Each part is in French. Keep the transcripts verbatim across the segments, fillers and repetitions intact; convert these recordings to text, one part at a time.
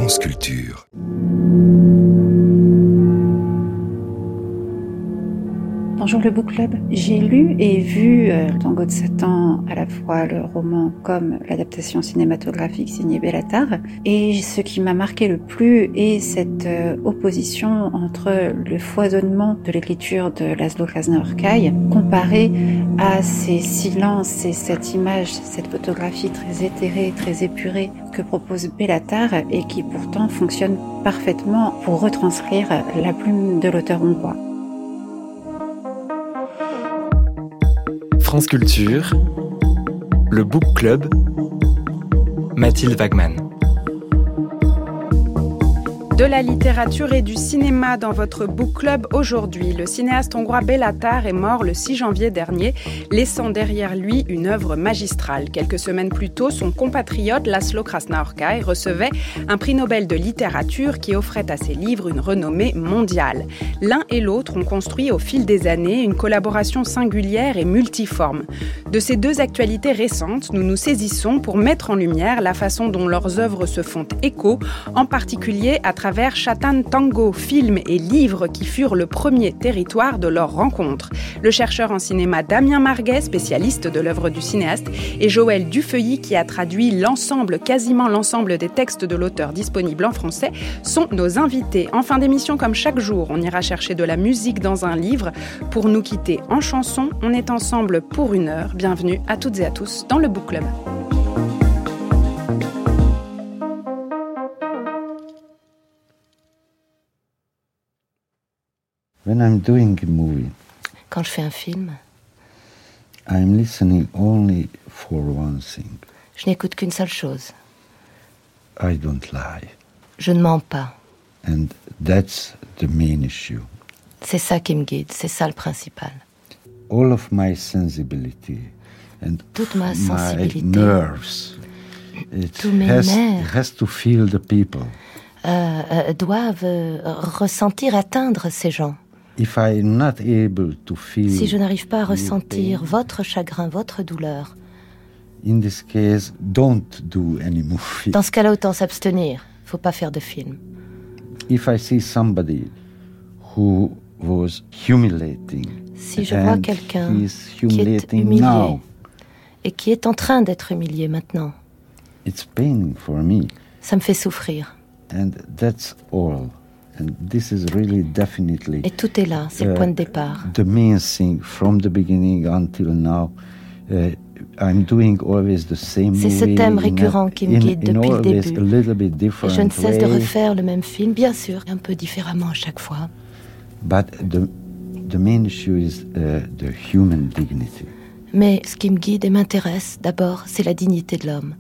France Culture. Bonjour le Book Club. J'ai lu et vu euh, Tango de Satan, à la fois le roman comme l'adaptation cinématographique signée Béla Tarr. Et ce qui m'a marqué le plus est cette euh, opposition entre le foisonnement de l'écriture de László Krásná-Orkai comparé à ces silences et cette image, cette photographie très éthérée, très épurée que propose Béla Tarr et qui pourtant fonctionne parfaitement pour retranscrire la plume de l'auteur hongrois. France Culture, le Book Club, Mathilde Wagman. De la littérature et du cinéma dans votre book club aujourd'hui. Le cinéaste hongrois Béla Tarr est mort le six janvier dernier, laissant derrière lui une œuvre magistrale. Quelques semaines plus tôt, son compatriote László Krásná-Orkai recevait un prix Nobel de littérature qui offrait à ses livres une renommée mondiale. L'un et l'autre ont construit au fil des années une collaboration singulière et multiforme. De ces deux actualités récentes, nous nous saisissons pour mettre en lumière la façon dont leurs œuvres se font écho, en particulier à travers travers Chatan Tango, film et livres qui furent le premier territoire de leur rencontre. Le chercheur en cinéma Damien Marguet, spécialiste de l'œuvre du cinéaste, et Joël Dufeuilly, qui a traduit l'ensemble, quasiment l'ensemble des textes de l'auteur disponibles en français, sont nos invités. En fin d'émission, comme chaque jour, on ira chercher de la musique dans un livre. Pour nous quitter en chanson, on est ensemble pour une heure. Bienvenue à toutes et à tous dans le Book Club. When I'm doing a movie, quand je fais un film, I'm listening only for one thing. Je n'écoute qu'une seule chose. I don't lie. Je ne mens pas. And that's the main issue. C'est ça qui me guide, c'est ça le principal. All of my sensibility and toute ma my sensibilité, nerves, it tous mes has, nerfs, has to feel the people. Euh, euh, doivent euh, ressentir, atteindre ces gens. If I'm not able to feel si je n'arrive pas à ressentir pain, votre chagrin, votre douleur, in this case, don't do any movie. Dans ce cas-là, autant s'abstenir. Il ne faut pas faire de film. If I see somebody who was humiliating, si je vois quelqu'un qui est humilié now, et qui est en train d'être humilié maintenant, it's paining for me. Ça me fait souffrir. And that's all. And this is really definitely et tout est là, c'est uh, le point de départ. The main thing from the beginning until now. Uh, I'm doing always the same c'est ce thème récurrent qui me guide in, depuis in le début. A little bit different et je ne cesse way. de refaire le même film, bien sûr, un peu différemment à chaque fois. But the, the main issue is uh, the human dignity. Mais ce qui me guide et m'intéresse, d'abord, c'est la dignité de l'homme.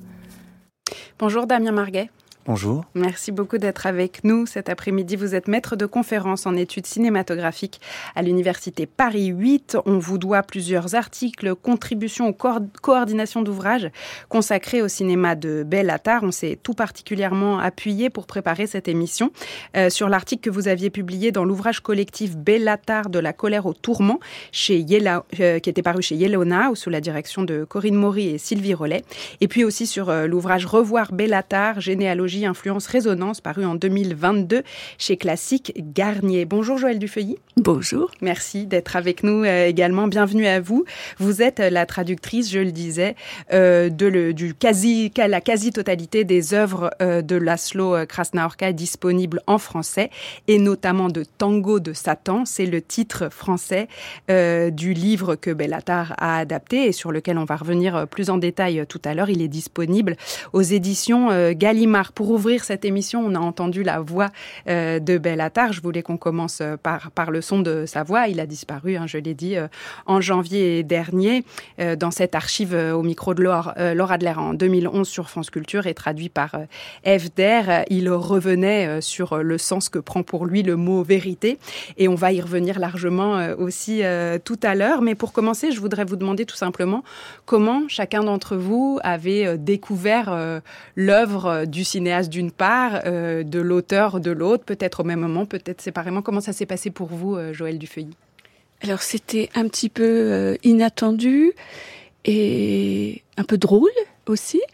Bonjour Damien Marguet. Bonjour. Merci beaucoup d'être avec nous cet après-midi. Vous êtes maître de conférence en études cinématographiques à l'université Paris huit. On vous doit plusieurs articles, contributions aux co- coordinations d'ouvrages consacrés au cinéma de Béla Tarr. On s'est tout particulièrement appuyé pour préparer cette émission euh, sur l'article que vous aviez publié dans l'ouvrage collectif Béla Tarr de la colère au tourment, chez Yela, euh, qui était paru chez Yellow Now sous la direction de Corinne Maury et Sylvie Rollet. Et puis aussi sur euh, l'ouvrage Revoir Béla Tarr, généalogie Influence Résonance, paru en deux mille vingt-deux chez Classique Garnier. Bonjour Joël Dufeuilly. Bonjour. Merci d'être avec nous euh, également. Bienvenue à vous. Vous êtes la traductrice, je le disais, euh, de le, du quasi, la quasi-totalité des œuvres euh, de László Krásná-Orkai disponibles en français, et notamment de Tango de Satan. C'est le titre français euh, du livre que Béla Tarr a adapté et sur lequel on va revenir plus en détail tout à l'heure. Il est disponible aux éditions euh, Gallimard. Pour ouvrir cette émission, on a entendu la voix euh, de Béla Tarr. Je voulais qu'on commence par, par le son de sa voix. Il a disparu, hein, je l'ai dit, euh, en janvier dernier, euh, dans cette archive euh, au micro de Laure, euh, Laure Adler en deux mille onze sur France Culture et traduit par euh, F D R. Il revenait euh, sur le sens que prend pour lui le mot vérité. Et on va y revenir largement euh, aussi euh, tout à l'heure. Mais pour commencer, je voudrais vous demander tout simplement comment chacun d'entre vous avait euh, découvert euh, l'œuvre euh, du cinéaste d'une part, euh, de l'auteur de l'autre, peut-être au même moment, peut-être séparément. Comment ça s'est passé pour vous, euh, Joël Dufeuilly ? Alors, c'était un petit peu euh, inattendu et un peu drôle aussi.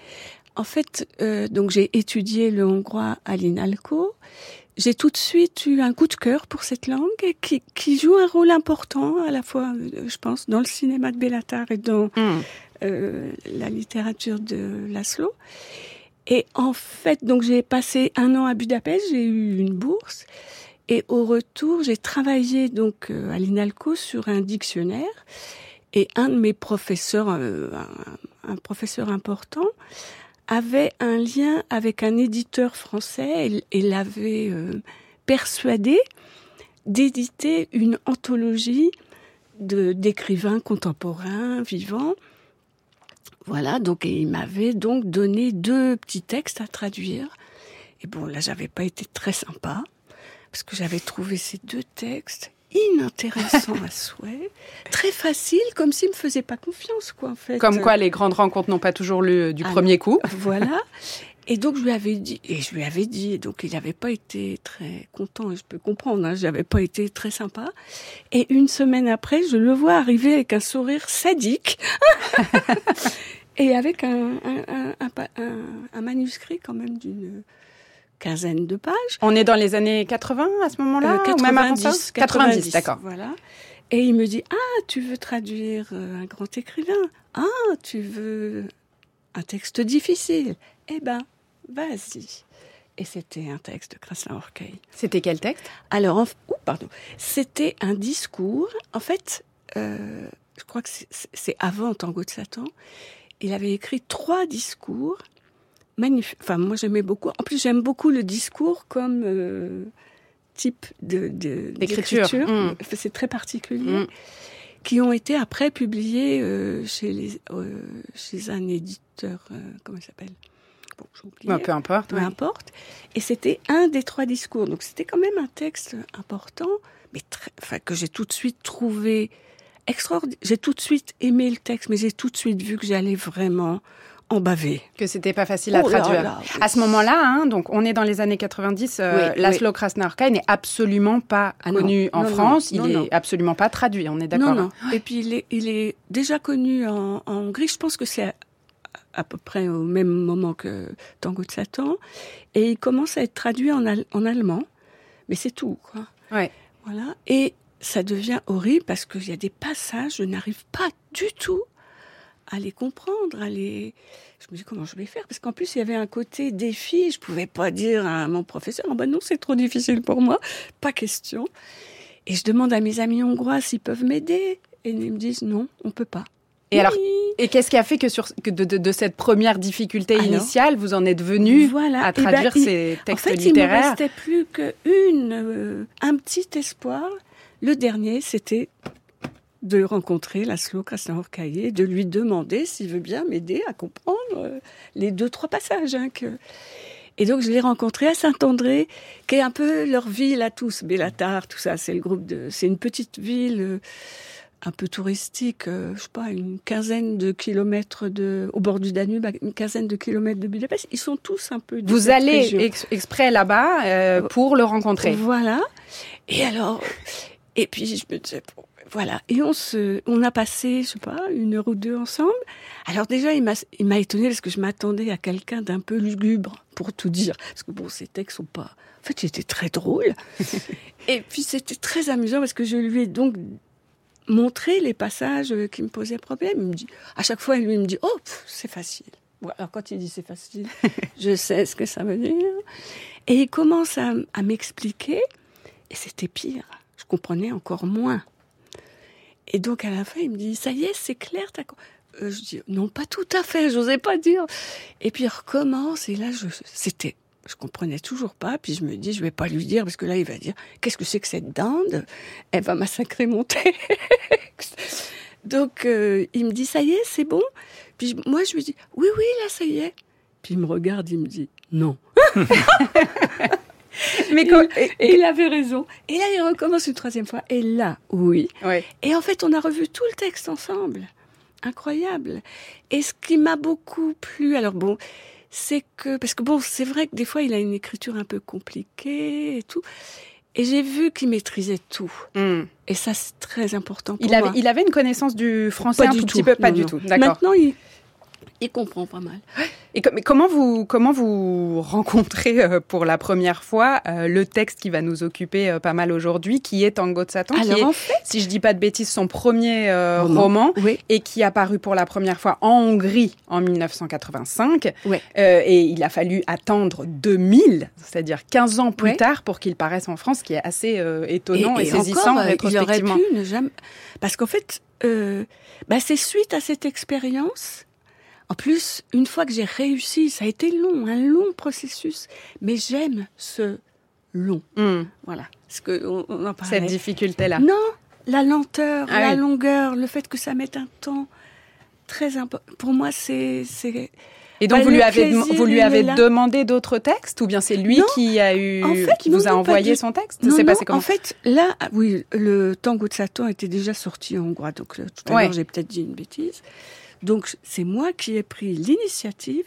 en fait, euh, donc j'ai étudié le hongrois à l'INALCO. J'ai tout de suite eu un coup de cœur pour cette langue qui, qui joue un rôle important à la fois, je pense, dans le cinéma de Béla Tarr et dans mm. euh, la littérature de László. Et en fait, donc j'ai passé un an à Budapest, j'ai eu une bourse. Et au retour, j'ai travaillé donc euh, à l'INALCO sur un dictionnaire. Et un de mes professeurs, euh, un, un professeur important, avait un lien avec un éditeur français et, et l'avait euh, persuadé d'éditer une anthologie de, d'écrivains contemporains vivants. Voilà, donc et il m'avait donc donné deux petits textes à traduire. Et bon, là, j'avais pas été très sympa, parce que j'avais trouvé ces deux textes inintéressants à souhait, très faciles, comme s'ils me faisaient pas confiance, quoi, en fait. Comme quoi, les grandes rencontres n'ont pas toujours lieu du ah, premier coup. Voilà. Et donc, je lui avais dit, et je lui avais dit, donc il n'avait pas été très content, et je peux comprendre, hein, je n'avais pas été très sympa. Et une semaine après, je le vois arriver avec un sourire sadique, et avec un, un, un, un, un, un manuscrit quand même d'une quinzaine de pages. On est dans les années quatre-vingts à ce moment-là, euh, quatre-vingt-dix, ou même avant ça quatre-vingt-dix, quatre-vingt-dix, d'accord. Voilà. Et il me dit, ah, tu veux traduire un grand écrivain? Ah, tu veux un texte difficile? Eh ben, vas-y. Et c'était un texte de Krásná-Horkai. C'était quel texte? Alors, en... oh, pardon. C'était un discours. En fait, euh, je crois que c'est, c'est avant Tango de Satan. Il avait écrit trois discours. Magnifique. Enfin, moi, j'aimais beaucoup. En plus, j'aime beaucoup le discours comme euh, type de, de, d'écriture. d'écriture. Mmh. C'est très particulier. Mmh. Qui ont été après publiés euh, chez, les, euh, chez un éditeur, euh, comment il s'appelle? Bon, j'ai oublié. Bah, peu importe. Peu ouais. importe. Et c'était un des trois discours. Donc, c'était quand même un texte important, mais très, enfin, que j'ai tout de suite trouvé extraordinaire. J'ai tout de suite aimé le texte, mais j'ai tout de suite vu que j'allais vraiment en baver. Que c'était pas facile à oh traduire. Là là, oui. À ce moment-là, hein, donc on est dans les années quatre-vingt-dix, euh, oui, László oui. Krásná-Horkai n'est absolument pas ah connu non, en non, France, non, il non, est non. absolument pas traduit, on est d'accord. Non, non. Et puis il est, il est déjà connu en, en Hongrie, je pense que c'est à, à peu près au même moment que Tango de Satan, et il commence à être traduit en, al- en allemand, mais c'est tout, quoi. Ouais. Voilà. Et ça devient horrible parce qu'il y a des passages, je n'arrive pas du tout à les comprendre, à les... Je me dis comment je vais faire, parce qu'en plus il y avait un côté défi, je pouvais pas dire à mon professeur, oh ben non, c'est trop difficile pour moi, pas question. Et je demande à mes amis hongrois s'ils peuvent m'aider, et ils me disent non, on peut pas. Et oui. alors, et qu'est-ce qui a fait que, sur, que de, de, de cette première difficulté alors, initiale, vous en êtes venu voilà. à traduire ben, ces il, textes en fait, littéraires? Il me restait plus qu'une, euh, un petit espoir. Le dernier, c'était de rencontrer László Krásná-Horkai et de lui demander s'il veut bien m'aider à comprendre euh, les deux, trois passages. Hein, que... Et donc, je l'ai rencontré à Saint-André, qui est un peu leur ville à tous, Béla Tarr, tout ça. C'est le groupe de, c'est une petite ville euh, un peu touristique, euh, je sais pas, une quinzaine de kilomètres de, au bord du Danube, une quinzaine de kilomètres de Budapest. Ils sont tous un peu de Vous cette allez région. ex- exprès là-bas euh, pour le rencontrer. Voilà. Et alors, et puis je me disais, bon, voilà. Et on se, on a passé, je sais pas, une heure ou deux ensemble. Alors déjà, il m'a, il m'a étonnée parce que je m'attendais à quelqu'un d'un peu lugubre, pour tout dire. Parce que bon, ces textes sont pas, en fait, j'étais très drôle. Et puis c'était très amusant parce que je lui ai donc montré les passages qui me posaient problème. Il me dit, à chaque fois, lui, il me dit, oh, pff, c'est facile. Bon, alors quand il dit c'est facile, je sais ce que ça veut dire. Et il commence à, à m'expliquer, et c'était pire. Je comprenais encore moins. Et donc, à la fin, il me dit, ça y est, c'est clair, t'as... Euh, je dis, non, pas tout à fait, j'osais pas dire. Et puis, il recommence, et là, je, c'était, je comprenais toujours pas, puis je me dis, je vais pas lui dire, parce que là, il va dire, qu'est-ce que c'est que cette dinde? Elle va massacrer mon texte. Donc, euh, il me dit, ça y est, c'est bon? Puis je, moi, je lui dis, oui, oui, là, ça y est. Puis il me regarde, il me dit, non. Mais quand, et, et il avait raison. Et là, il recommence une troisième fois. Et là, oui. Ouais. Et en fait, on a revu tout le texte ensemble. Incroyable. Et ce qui m'a beaucoup plu, alors bon, c'est que, parce que bon, c'est vrai que des fois, il a une écriture un peu compliquée et tout. Et j'ai vu qu'il maîtrisait tout. Mm. Et ça, c'est très important pour il moi. Avait, il avait une connaissance du français pas un du tout tout. petit peu, pas non, du non. tout. D'accord. Maintenant, il, Il comprend pas mal. Et com- mais comment vous comment vous rencontrez euh, pour la première fois euh, le texte qui va nous occuper euh, pas mal aujourd'hui, qui est Tango de Satan, Alors, qui est, en fait, si je dis pas de bêtises, son premier euh, roman, roman, oui. et qui est apparu pour la première fois en Hongrie en dix-neuf cent quatre-vingt-cinq. Ouais. Euh, et il a fallu attendre deux mille, c'est-à-dire quinze ans plus ouais. tard, pour qu'il paraisse en France, ce qui est assez euh, étonnant et, et, et saisissant encore, rétrospectivement. Il aurait pu ne jamais... Parce qu'en fait, euh, bah, c'est suite à cette expérience. En plus, une fois que j'ai réussi, ça a été long, un long processus, mais j'aime ce long. Mm. Voilà. Parce que on, on en parlait. Cette difficulté-là. Non, la lenteur, Ah la oui. longueur, le fait que ça mette un temps très important. Pour moi, c'est... c'est... Et donc, Bah, vous le lui avez, plaisir, vous lui il avez est là. demandé d'autres textes, ou bien c'est lui Non, qui a eu, en fait, qui non, vous a non, pas envoyé du- son texte? Non, C'est non, passé comment? en fait, là, ah, oui, le Tango de Satan était déjà sorti en hongrois, donc euh, tout à Ouais. l'heure, j'ai peut-être dit une bêtise. Donc, c'est moi qui ai pris l'initiative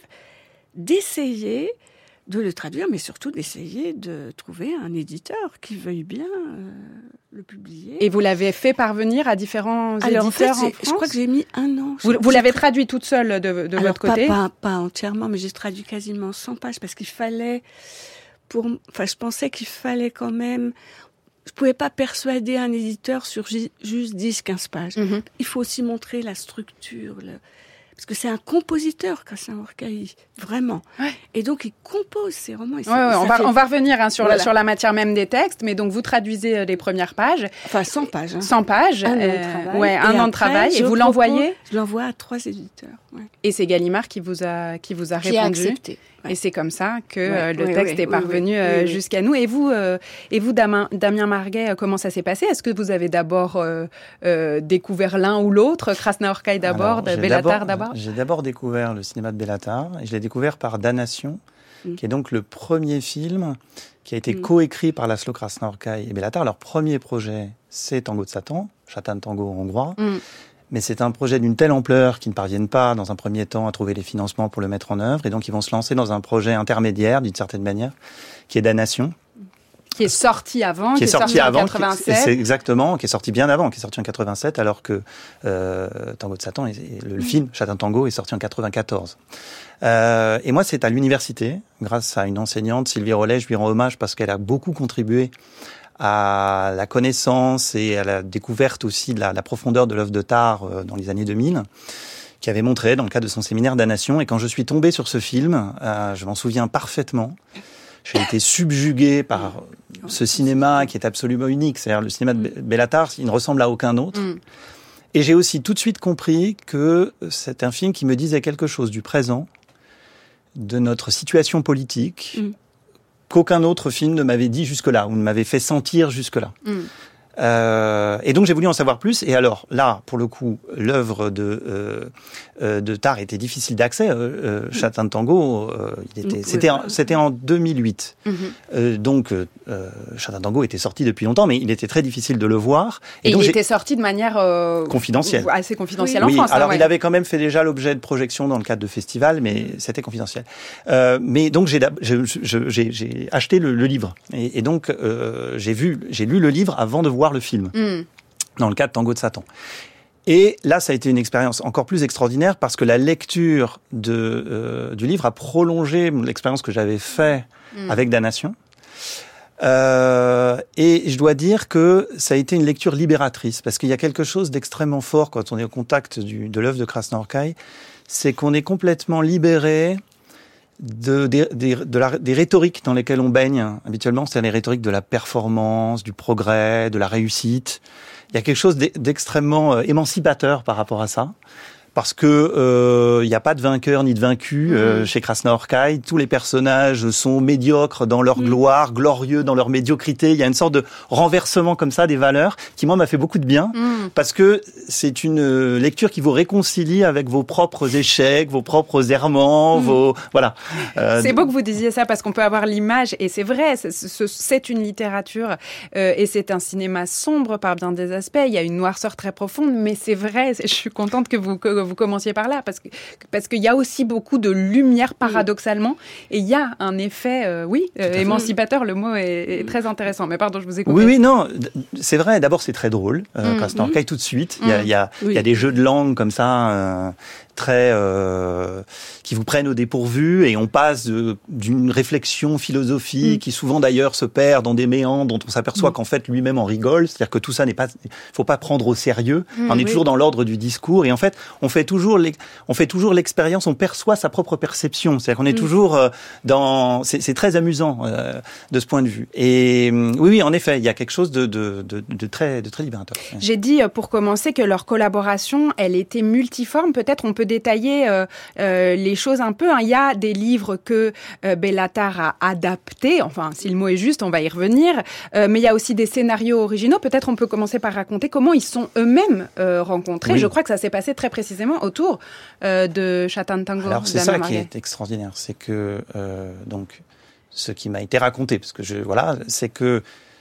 d'essayer de le traduire, mais surtout d'essayer de trouver un éditeur qui veuille bien euh, le publier. Et vous l'avez fait parvenir à différents Alors, en fait, éditeurs en j'ai- France? je crois que j'ai mis un an. Vous, J'ai- vous j'ai l'avez tra- traduit toute seule de, de Alors, votre côté? pas, pas, pas entièrement, mais j'ai traduit quasiment cent pages parce qu'il fallait, pour, enfin, je pensais qu'il fallait quand même, je pouvais pas persuader un éditeur sur ju- juste dix, quinze pages. Mhm. Il faut aussi montrer la structure, le, parce que c'est un compositeur, Krasna Horkai, vraiment. Ouais. Et donc, il compose ses romans. Et Ouais, ouais, ça on, va, fait- on va revenir hein, sur, la, Voilà. sur la matière même des textes, mais donc vous traduisez euh, les premières pages, Enfin, cent pages. Hein. cent pages, Un an de euh, travail. ouais, Et un an de après, travail, et je vous propose- l'envoyez, Je l'envoie à trois éditeurs. Ouais. et c'est Gallimard qui vous a, qui vous a Qui a répondu. accepté. Ouais. Et c'est comme ça que Ouais, euh, le ouais, texte ouais, est oui, parvenu oui, euh, oui, oui. jusqu'à nous. Et vous, euh, et vous Damien, Damien Marguet, euh, comment ça s'est passé? Est-ce que vous avez d'abord euh, euh, découvert l'un ou l'autre, Krasna Horkai d'abord, Alors, j'ai Bélatar d'abord? J'ai d'abord découvert le cinéma de Bélatar, et je l'ai découvert par Damnation, Mm. qui est donc le premier film qui a été Mm. coécrit par Laszlo Krasna Horkai et Bélatar. Leur premier projet, c'est Tango de Satan, Chatan Tango hongrois. Mm. Mais c'est un projet d'une telle ampleur qu'ils ne parviennent pas, dans un premier temps, à trouver les financements pour le mettre en œuvre. Et donc, ils vont se lancer dans un projet intermédiaire, d'une certaine manière, qui est Damnation. Qui est sorti avant, Qui est sorti en avant, qui- quatre-vingt-sept. c'est exactement, qui est sorti bien avant, qui est sorti en quatre-vingt-sept, alors que euh, Tango de Satan, et, et le, le film Chatan Tango, est sorti en quatre-vingt-quatorze. Euh, et moi, c'est à l'université, grâce à une enseignante, Sylvie Rollet, je lui rends hommage parce qu'elle a beaucoup contribué à la connaissance et à la découverte aussi de la, la profondeur de l'œuvre de Tár euh, dans les années deux mille, qui avait montré dans le cadre de son séminaire Damnation. Et quand je suis tombé sur ce film, euh, je m'en souviens parfaitement. J'ai été subjugué par ce cinéma qui est absolument unique. C'est-à-dire le cinéma de Bélatar, il ne ressemble à aucun autre. Mm. Et j'ai aussi tout de suite compris que c'est un film qui me disait quelque chose du présent, de notre situation politique, Mm. qu'aucun autre film ne m'avait dit jusque-là, ou ne m'avait fait sentir jusque-là. Mm. Euh, et donc j'ai voulu en savoir plus. Et alors là, pour le coup, l'œuvre de euh, euh, de Tár était difficile d'accès. Euh, euh, Chatan Tango, euh, il était, Oui, c'était, en, voilà. c'était en deux mille huit. Mhm. Euh, donc euh, Chatan Tango était sorti depuis longtemps, mais il était très difficile de le voir. Et, donc il j'ai- était sorti de manière euh, confidentielle. assez confidentielle Oui. en Oui, France. hein, alors ouais. il avait quand même fait déjà l'objet de projections dans le cadre de festivals, mais c'était confidentiel. Euh, mais donc j'ai, je- je- j'ai, j'ai acheté le, le livre et, et donc euh, j'ai vu, j'ai lu le livre avant de voir le film Mm. dans le cadre de Tango de Satan. Et là, ça a été une expérience encore plus extraordinaire parce que la lecture de, euh, du livre a prolongé l'expérience que j'avais faite Mm. avec Damnation. Euh, et je dois dire que ça a été une lecture libératrice parce qu'il y a quelque chose d'extrêmement fort quand on est au contact du, de l'œuvre de Krasna Horkai, c'est qu'on est complètement libéré de, des, des, de la, des rhétoriques dans lesquelles on baigne habituellement, c'est les rhétoriques de la performance, du progrès, de la réussite. Il y a quelque chose d'extrêmement émancipateur par rapport à ça. Parce que euh, il n'y a pas de vainqueur ni de vaincu euh, Mmh. chez Krasna Horkai. Tous les personnages sont médiocres dans leur Mmh. gloire, glorieux dans leur médiocrité. Il y a une sorte de renversement comme ça des valeurs qui, moi, m'a fait beaucoup de bien. Mm. Parce que c'est une lecture qui vous réconcilie avec vos propres échecs, vos propres errements, Mmh. vos... Voilà. Euh, C'est beau que vous disiez ça parce qu'on peut avoir l'image, et c'est vrai, c'est, c'est- c'est une littérature euh, et c'est un cinéma sombre par bien des aspects. Il y a une noirceur très profonde, mais c'est vrai, c'est- je suis contente que vous, que vous commenciez par là parce que parce qu'il y a aussi beaucoup de lumière paradoxalement, et il y a un effet, euh, oui, euh, fait. émancipateur, le mot est, est très intéressant. Mais pardon, je vous ai coupé. Oui, oui, non, d- c'est vrai. D'abord, c'est très drôle. Euh, Mm. Krasna Horkai, tout de suite. Il y a, il y a, Oui. il y a des jeux de langue comme ça, euh, très euh, qui vous prennent au dépourvu et on passe de, d'une réflexion philosophique mmh. qui souvent d'ailleurs se perd dans des méandres dont on s'aperçoit mmh. qu'en fait lui-même en rigole, c'est-à-dire que tout ça n'est pas, faut pas prendre au sérieux. Mmh, on est oui. toujours dans l'ordre du discours et en fait on fait toujours on fait toujours l'expérience, on perçoit sa propre perception, c'est-à-dire qu'on est mmh. toujours euh, dans, c'est, c'est très amusant euh, de ce point de vue. Et euh, oui oui en effet il y a quelque chose de de de, de très de très libérateur. J'ai dit pour commencer que leur collaboration elle était multiforme. Peut-être on peut détailler euh, euh, les choses un peu. Hein. Il y a des livres que euh, Béla Tarr a adaptés. Enfin, si le mot est juste, on va y revenir. Euh, mais il y a aussi des scénarios originaux. Peut-être on peut commencer par raconter comment ils sont eux-mêmes euh, rencontrés. Oui. Je crois que ça s'est passé très précisément autour euh, de Chatan Tango. Alors c'est ça qui est extraordinaire, c'est que euh, donc ce qui m'a été raconté, parce que je voilà, c'est que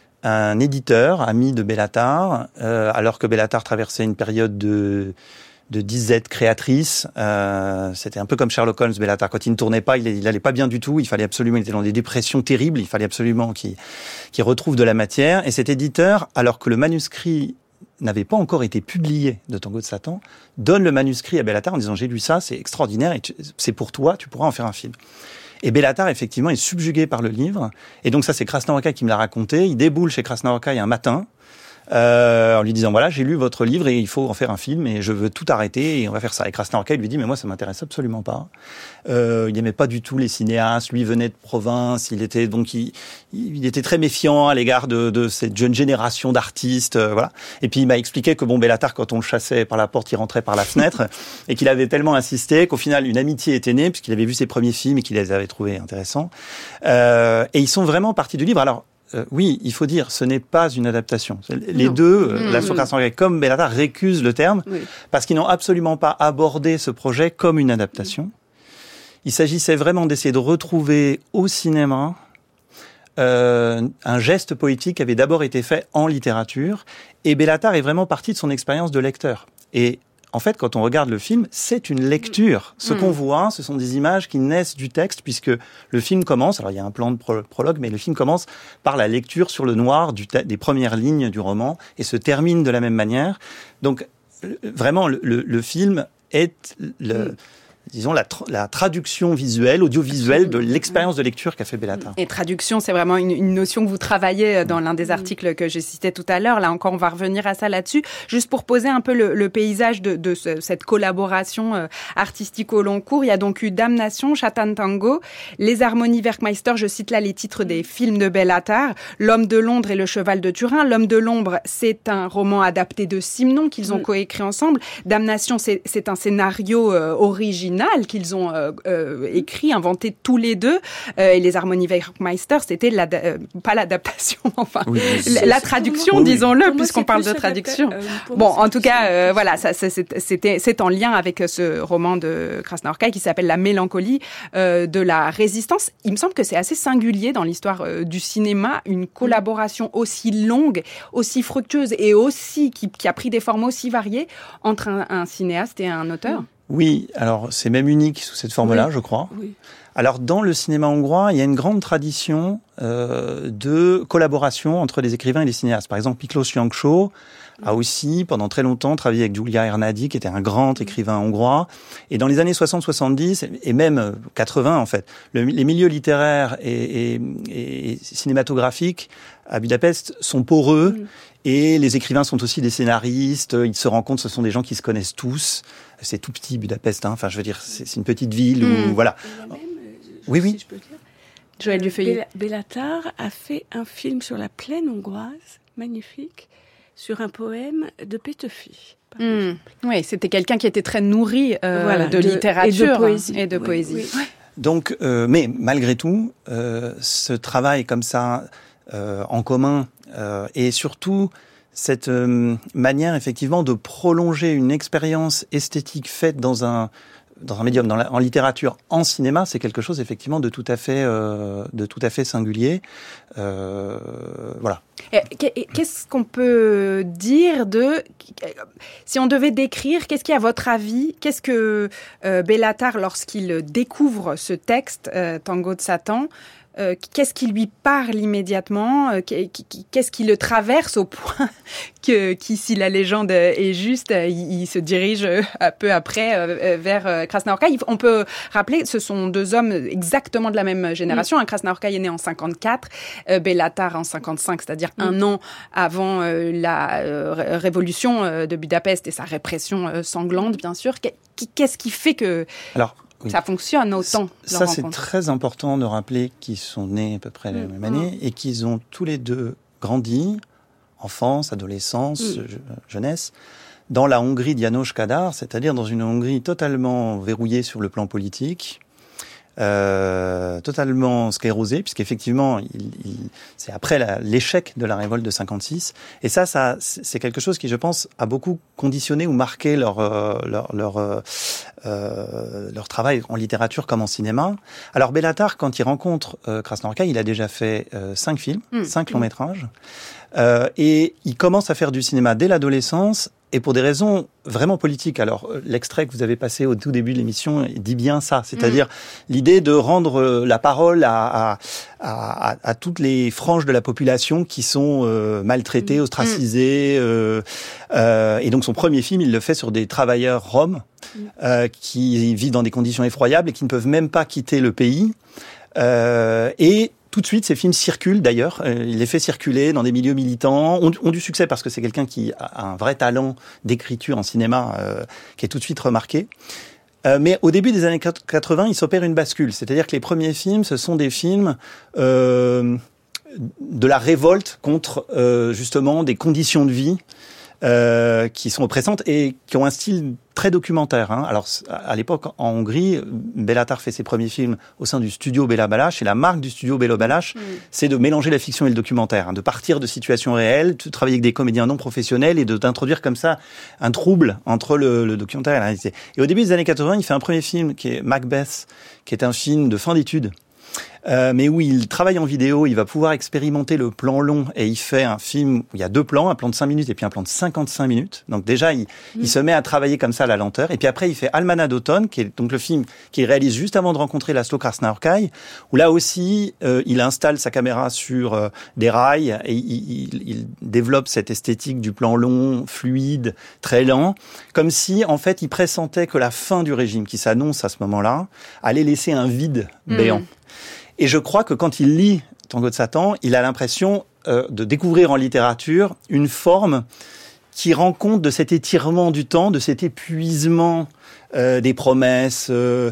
un éditeur ami de Béla Tarr, euh, alors que Béla Tarr traversait une période de de disette créatrice, euh, c'était un peu comme Sherlock Holmes, Béla Tarr. Quand il ne tournait pas, il, il allait pas bien du tout. Il fallait absolument, il était dans des dépressions terribles. Il fallait absolument qu'il, qu'il retrouve de la matière. Et cet éditeur, alors que le manuscrit n'avait pas encore été publié de Tango de Satan, donne le manuscrit à Béla Tarr en disant j'ai lu ça, c'est extraordinaire et tu, c'est pour toi, tu pourras en faire un film. Et Béla Tarr, effectivement, est subjugué par le livre. Et donc ça, c'est Krasnaorkai qui me l'a raconté. Il déboule chez Krasnaorkai un matin, euh, en lui disant voilà, j'ai lu votre livre et il faut en faire un film et je veux tout arrêter et on va faire ça. Et Krasnaorkai lui dit mais moi ça m'intéresse absolument pas. Euh, il n'aimait pas du tout les cinéastes. Lui venait de province. Il était donc il, il était très méfiant à l'égard de, de cette jeune génération d'artistes. Euh, voilà. Et puis il m'a expliqué que bon Béla Tarr, quand on le chassait par la porte, il rentrait par la fenêtre et qu'il avait tellement insisté qu'au final une amitié était née puisqu'il avait vu ses premiers films et qu'il les avait trouvés intéressants. Euh, et ils sont vraiment partis du livre. Alors Euh, oui, il faut dire, ce n'est pas une adaptation. Les non. deux, mmh. la Krasnaorkai comme Béla Tarr, récusent le terme oui. parce qu'ils n'ont absolument pas abordé ce projet comme une adaptation. Il s'agissait vraiment d'essayer de retrouver au cinéma euh, un geste poétique qui avait d'abord été fait en littérature. Et Béla Tarr est vraiment parti de son expérience de lecteur. Et en fait, quand on regarde le film, c'est une lecture. Ce mmh. qu'on voit, ce sont des images qui naissent du texte, puisque le film commence, alors il y a un plan de pro- prologue, mais le film commence par la lecture sur le noir du te- des premières lignes du roman, et se termine de la même manière. Donc, vraiment, le, le, le film est le... Mmh. disons, la, tra- la traduction visuelle, audiovisuelle de l'expérience de lecture qu'a fait Béla Tarr. Et traduction, c'est vraiment une, une notion que vous travaillez dans l'un des articles que j'ai cité tout à l'heure. Là encore, on va revenir à ça là-dessus. Juste pour poser un peu le, le paysage de, de ce, cette collaboration euh, artistique au long cours, il y a donc eu Damnation, Chatan Tango, Les Harmonies Werkmeister, je cite là les titres des films de Béla Tarr, L'Homme de Londres et Le Cheval de Turin. L'Homme de l'Ombre, c'est un roman adapté de Simenon qu'ils ont mmh. coécrit ensemble. Damnation, c'est, c'est un scénario euh, original qu'ils ont euh, euh, écrit, inventé tous les deux. Euh, et Les Harmonies Werkmeister, c'était la, euh, pas l'adaptation, enfin oui, la, la traduction, oui, disons-le, oui. puisqu'on parle de traduction. Euh, bon, en tout cas, euh, voilà, ça, ça, c'était, c'est en lien avec ce roman de Krasnaorkai qui s'appelle La Mélancolie euh, de la Résistance. Il me semble que c'est assez singulier dans l'histoire euh, du cinéma, une collaboration aussi longue, aussi fructueuse et aussi qui, qui a pris des formes aussi variées entre un, un cinéaste et un auteur. Mm. Oui, alors c'est même unique sous cette forme-là, oui. je crois. Oui. Alors dans le cinéma hongrois, il y a une grande tradition euh, de collaboration entre les écrivains et les cinéastes. Par exemple, Miklós Jancsó a aussi, pendant très longtemps, travaillé avec Gyula Ernadi, qui était un grand écrivain hongrois. Et dans les années soixante soixante-dix, et même quatre-vingts en fait, le, les milieux littéraires et, et, et cinématographiques à Budapest sont poreux. Mm. Et les écrivains sont aussi des scénaristes. Ils se rencontrent, ce sont des gens qui se connaissent tous. C'est tout petit, Budapest. Hein. Enfin, je veux dire, c'est, c'est une petite ville où, mmh. voilà. Même, je, oui, oui. Si je peux dire, Joël Dufeuillet. Béla, Béla Tarr a fait un film sur la plaine hongroise, magnifique, sur un poème de Pétöfi. Mmh. Oui, c'était quelqu'un qui était très nourri euh, voilà, de, de littérature et de poésie. Et de oui, poésie. Oui, oui. Donc, euh, mais malgré tout, euh, ce travail comme ça euh, en commun euh, et surtout cette euh, manière effectivement de prolonger une expérience esthétique faite dans un dans un médium, dans la, en littérature, en cinéma, c'est quelque chose effectivement de tout à fait euh, de tout à fait singulier. Euh, voilà. Qu'est-ce qu'on peut dire de, si on devait décrire, qu'est-ce qui, à votre avis, qu'est-ce que euh, Béla Tarr, lorsqu'il découvre ce texte, euh, Tango de Satan, euh, qu'est-ce qui lui parle immédiatement, euh, qu'est-ce qui le traverse au point que, qui, si la légende est juste, il, il se dirige un peu après euh, vers Krasnaorkai. On peut rappeler, ce sont deux hommes exactement de la même génération. Mmh. Krasnaorkai est né en cinquante-quatre, euh, Béla Tarr en cinquante-cinq, c'est-à-dire mmh. un an avant euh, la euh, révolution euh, de Budapest et sa répression euh, sanglante, bien sûr. Qu'est-ce qui fait que Alors, oui. ça fonctionne autant? Ça, c'est très important de rappeler qu'ils sont nés à peu près la mmh. même année et qu'ils ont tous les deux grandi, enfance, adolescence, mmh. jeunesse, dans la Hongrie d'János Kadar, c'est-à-dire dans une Hongrie totalement verrouillée sur le plan politique, Euh, totalement sclérosé, puisqu'effectivement, il, il, c'est après la, l'échec de la révolte de cinquante-six. Et ça, ça, c'est quelque chose qui, je pense, a beaucoup conditionné ou marqué leur euh, leur leur, euh, euh, leur travail en littérature comme en cinéma. Alors, Béla Tarr, quand il rencontre euh, Krasnaorkai, il a déjà fait euh, cinq films, mmh. cinq longs métrages, euh, et il commence à faire du cinéma dès l'adolescence. Et pour des raisons vraiment politiques. Alors, l'extrait que vous avez passé au tout début de l'émission dit bien ça. C'est-à-dire mmh. l'idée de rendre la parole à, à, à, à toutes les franges de la population qui sont euh, maltraitées, ostracisées. Mmh. Euh, euh, et donc, son premier film, il le fait sur des travailleurs roms mmh. euh, qui vivent dans des conditions effroyables et qui ne peuvent même pas quitter le pays. Euh, et tout de suite, ces films circulent d'ailleurs. Euh, il les fait circuler dans des milieux militants, ont, ont du succès parce que c'est quelqu'un qui a un vrai talent d'écriture en cinéma euh, qui est tout de suite remarqué. Euh, mais au début des années quatre-vingts, il s'opère une bascule. C'est-à-dire que les premiers films, ce sont des films euh, de la révolte contre euh, justement des conditions de vie euh, qui sont oppressantes et qui ont un style très documentaire. Hein. Alors, à l'époque, en Hongrie, Béla Tarr fait ses premiers films au sein du studio Béla Balázs. Et la marque du studio Béla Balázs, mmh. c'est de mélanger la fiction et le documentaire, hein, de partir de situations réelles, de travailler avec des comédiens non professionnels et de d'introduire comme ça un trouble entre le, le documentaire et la réalité. Et au début des années quatre-vingts, il fait un premier film qui est Macbeth, qui est un film de fin d'études. Euh, mais où il travaille en vidéo, il va pouvoir expérimenter le plan long et il fait un film où il y a deux plans, un plan de cinq minutes et puis un plan de cinquante-cinq minutes. Donc déjà, il, mmh. il se met à travailler comme ça à la lenteur. Et puis après, il fait Almanach d'automne, qui est donc le film qu'il réalise juste avant de rencontrer László Krasnaorkai, où là aussi, euh, il installe sa caméra sur euh, des rails et il, il, il développe cette esthétique du plan long, fluide, très lent, comme si, en fait, il pressentait que la fin du régime qui s'annonce à ce moment-là allait laisser un vide béant. Mmh. Et je crois que quand il lit Tango de Satan, il a l'impression euh, de découvrir en littérature une forme qui rend compte de cet étirement du temps, de cet épuisement euh, des promesses euh,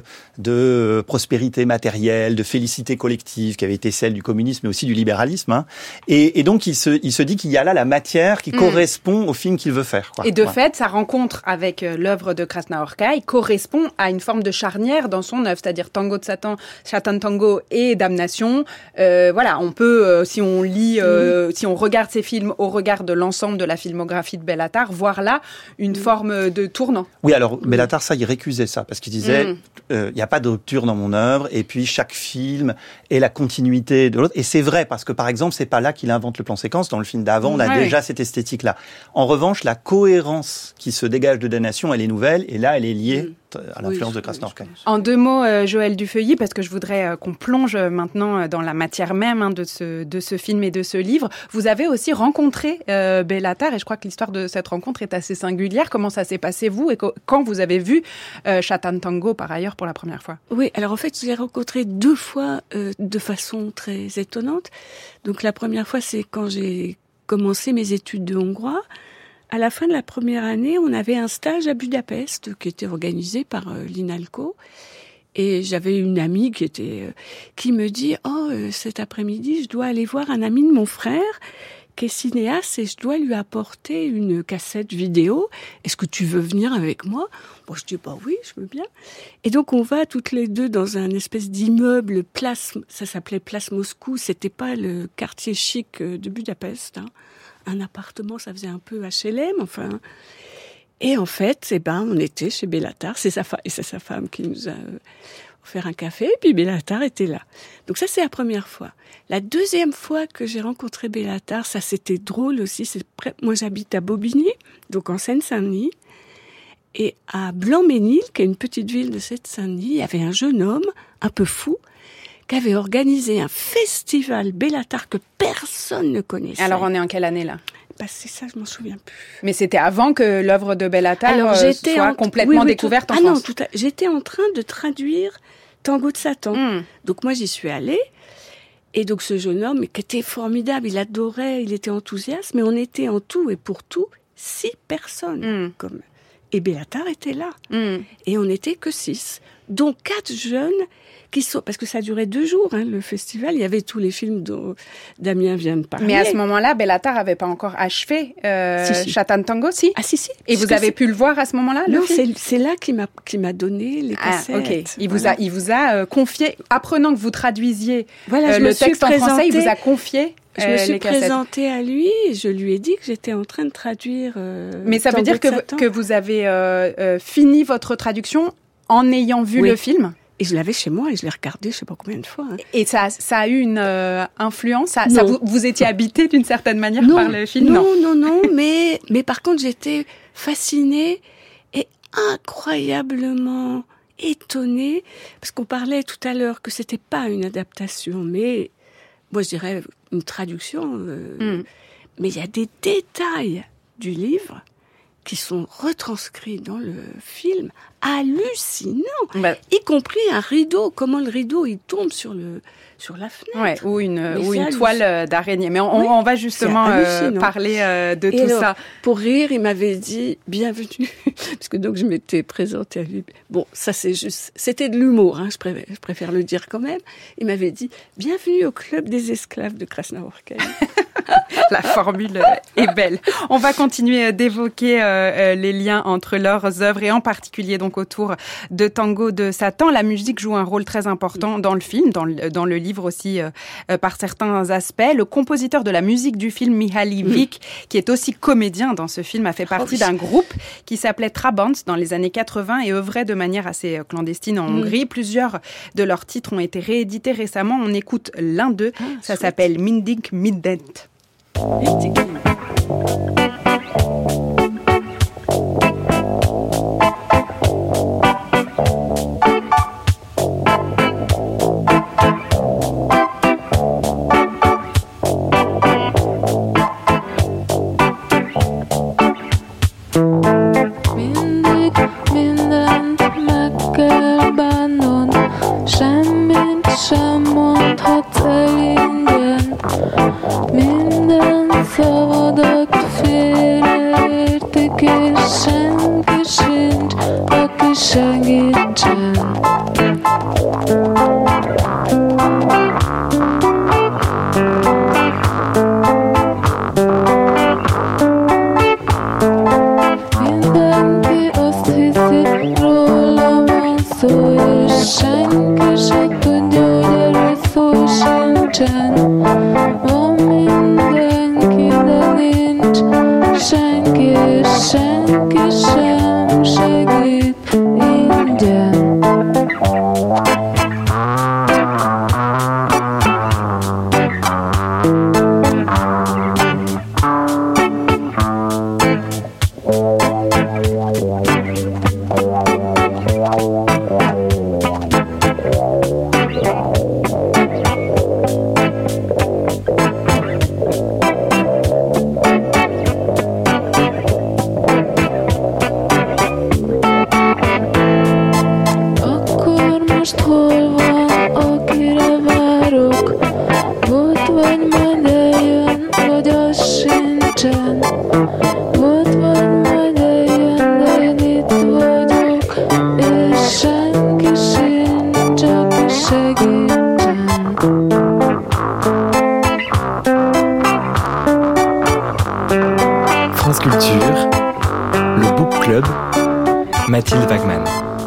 de prospérité matérielle, de félicité collective qui avait été celle du communisme mais aussi du libéralisme. Hein. Et, et donc il se, il se dit qu'il y a là la matière qui mmh. correspond au film qu'il veut faire. Quoi. Et de ouais. fait, sa rencontre avec euh, l'œuvre de Krasnaorkai correspond à une forme de charnière dans son œuvre, c'est-à-dire Tango de Satan, Chatan Tango et Damnation. Euh, voilà, on peut, euh, si on lit, euh, mmh. si on regarde ces films au regard de l'ensemble de la filmographie de Béla Tarr, voir là une mmh. forme de tournant. Oui, alors mmh. Béla Tarr, ça, il récusait ça parce qu'il disait, il mmh. euh, n'y a pas de rupture dans mon œuvre et puis chaque film est la continuité de l'autre. Et c'est vrai parce que par exemple, c'est pas là qu'il invente le plan séquence. Dans le film d'avant, on a ouais. déjà cette esthétique-là. En revanche, la cohérence qui se dégage de Damnation, elle est nouvelle et là, elle est liée mmh. à l'influence oui, de Krasnaorkai. En deux mots, euh, Joël Dufeuilly, parce que je voudrais euh, qu'on plonge maintenant dans la matière même hein, de, ce, de ce film et de ce livre. Vous avez aussi rencontré euh, Béla Tarr et je crois que l'histoire de cette rencontre est assez singulière. Comment ça s'est passé, vous, et co- quand vous avez vu euh, Chatan Tango, par ailleurs, pour la première fois? Oui, alors en fait, je l'ai rencontré deux fois euh, de façon très étonnante. Donc la première fois, c'est quand j'ai commencé mes études de hongrois. À la fin de la première année, on avait un stage à Budapest qui était organisé par euh, l'INALCO. Et j'avais une amie qui était, euh, qui me dit « Oh, euh, cet après-midi, je dois aller voir un ami de mon frère qui est cinéaste et je dois lui apporter une cassette vidéo. Est-ce que tu veux venir avec moi ?» Bon, je dis « Bah oui, je veux bien. » Et donc, on va toutes les deux dans un espèce d'immeuble, place, ça s'appelait Place Moscou. C'était pas le quartier chic de Budapest, hein. Un appartement, ça faisait un peu H L M, enfin. Et en fait, eh ben, on était chez Béla Tarr, c'est sa femme, et c'est sa femme qui nous a offert un café, et puis Béla Tarr était là. Donc ça, c'est la première fois. La deuxième fois que j'ai rencontré Béla Tarr, ça c'était drôle aussi. C'est près... Moi, j'habite à Bobigny, donc en Seine-Saint-Denis, et à Blanc-Ménil, qui est une petite ville de Seine-Saint-Denis, il y avait un jeune homme, un peu fou, qu'avait organisé un festival Béla Tarr que personne ne connaissait. Alors on est en quelle année là ? Bah, c'est ça, je m'en souviens plus. Mais c'était avant que l'œuvre de Béla Tarr Alors, j'étais soit en... complètement oui, oui, découverte tout... en ah France. Non, tout à... J'étais en train de traduire Tango de Satan. Mm. Donc moi, j'y suis allée. Et donc ce jeune homme, qui était formidable, il adorait, il était enthousiaste, mais on était en tout et pour tout six personnes. Mm. Comme... Et Béla Tarr était là. Mm. Et on n'était que six. Donc quatre jeunes qui sont... Parce que ça durait deux jours, hein, le festival. Il y avait tous les films dont Damien vient de parler. Mais à ce moment-là, Béla Tarr n'avait pas encore achevé euh, si, si. Chatan Tango, si. Ah si, si. Et vous avez c'est... pu le voir à ce moment-là, le Non, film? c'est, c'est là qu'il m'a, qu'il m'a donné les cassettes. Ah, ok. Il voilà. vous a, il vous a euh, confié, apprenant que vous traduisiez voilà, euh, je le me texte suis en français, il présentée... vous a confié Je me euh, suis les cassettes. présentée à lui et je lui ai dit que j'étais en train de traduire. Euh, Mais ça veut dire que, que vous avez euh, euh, fini votre traduction en ayant vu oui. le film? Et je l'avais chez moi et je l'ai regardé je sais pas combien de fois. Hein. Et ça, ça a eu une euh, influence ça, ça vous, vous étiez habité d'une certaine manière non, par le film? Non, non, non, non mais, mais par contre j'étais fascinée et incroyablement étonnée parce qu'on parlait tout à l'heure que c'était pas une adaptation, mais moi je dirais une traduction. Euh, mm. Mais il y a des détails du livre qui sont retranscrits dans le film, hallucinants, bah, y compris un rideau, comment le rideau il tombe sur le sur la fenêtre. Ouais, ou une Mais ou une toile d'araignée. Mais on, oui, on va justement euh, parler euh, de Et tout alors, ça. Pour rire, il m'avait dit bienvenue, parce que donc je m'étais présentée à lui. Bon, ça c'est juste, c'était de l'humour, hein, je préfère, je préfère le dire quand même. Il m'avait dit bienvenue au club des esclaves de Krasnaorkai. La formule est belle. On va continuer d'évoquer euh, les liens entre leurs œuvres et en particulier donc autour de Tango de Satan. La musique joue un rôle très important dans le film, dans le, dans le livre aussi euh, par certains aspects. Le compositeur de la musique du film, Mihály Vík, mmh. qui est aussi comédien dans ce film, a fait partie oh, d'un groupe qui s'appelait Trabant dans les années quatre-vingts et œuvrait de manière assez clandestine en mmh. Hongrie. Plusieurs de leurs titres ont été réédités récemment. On écoute l'un d'eux. Ah, Ça chouette. s'appelle Mindig Mindent. France Culture, le Book Club, Mathilde Wagman.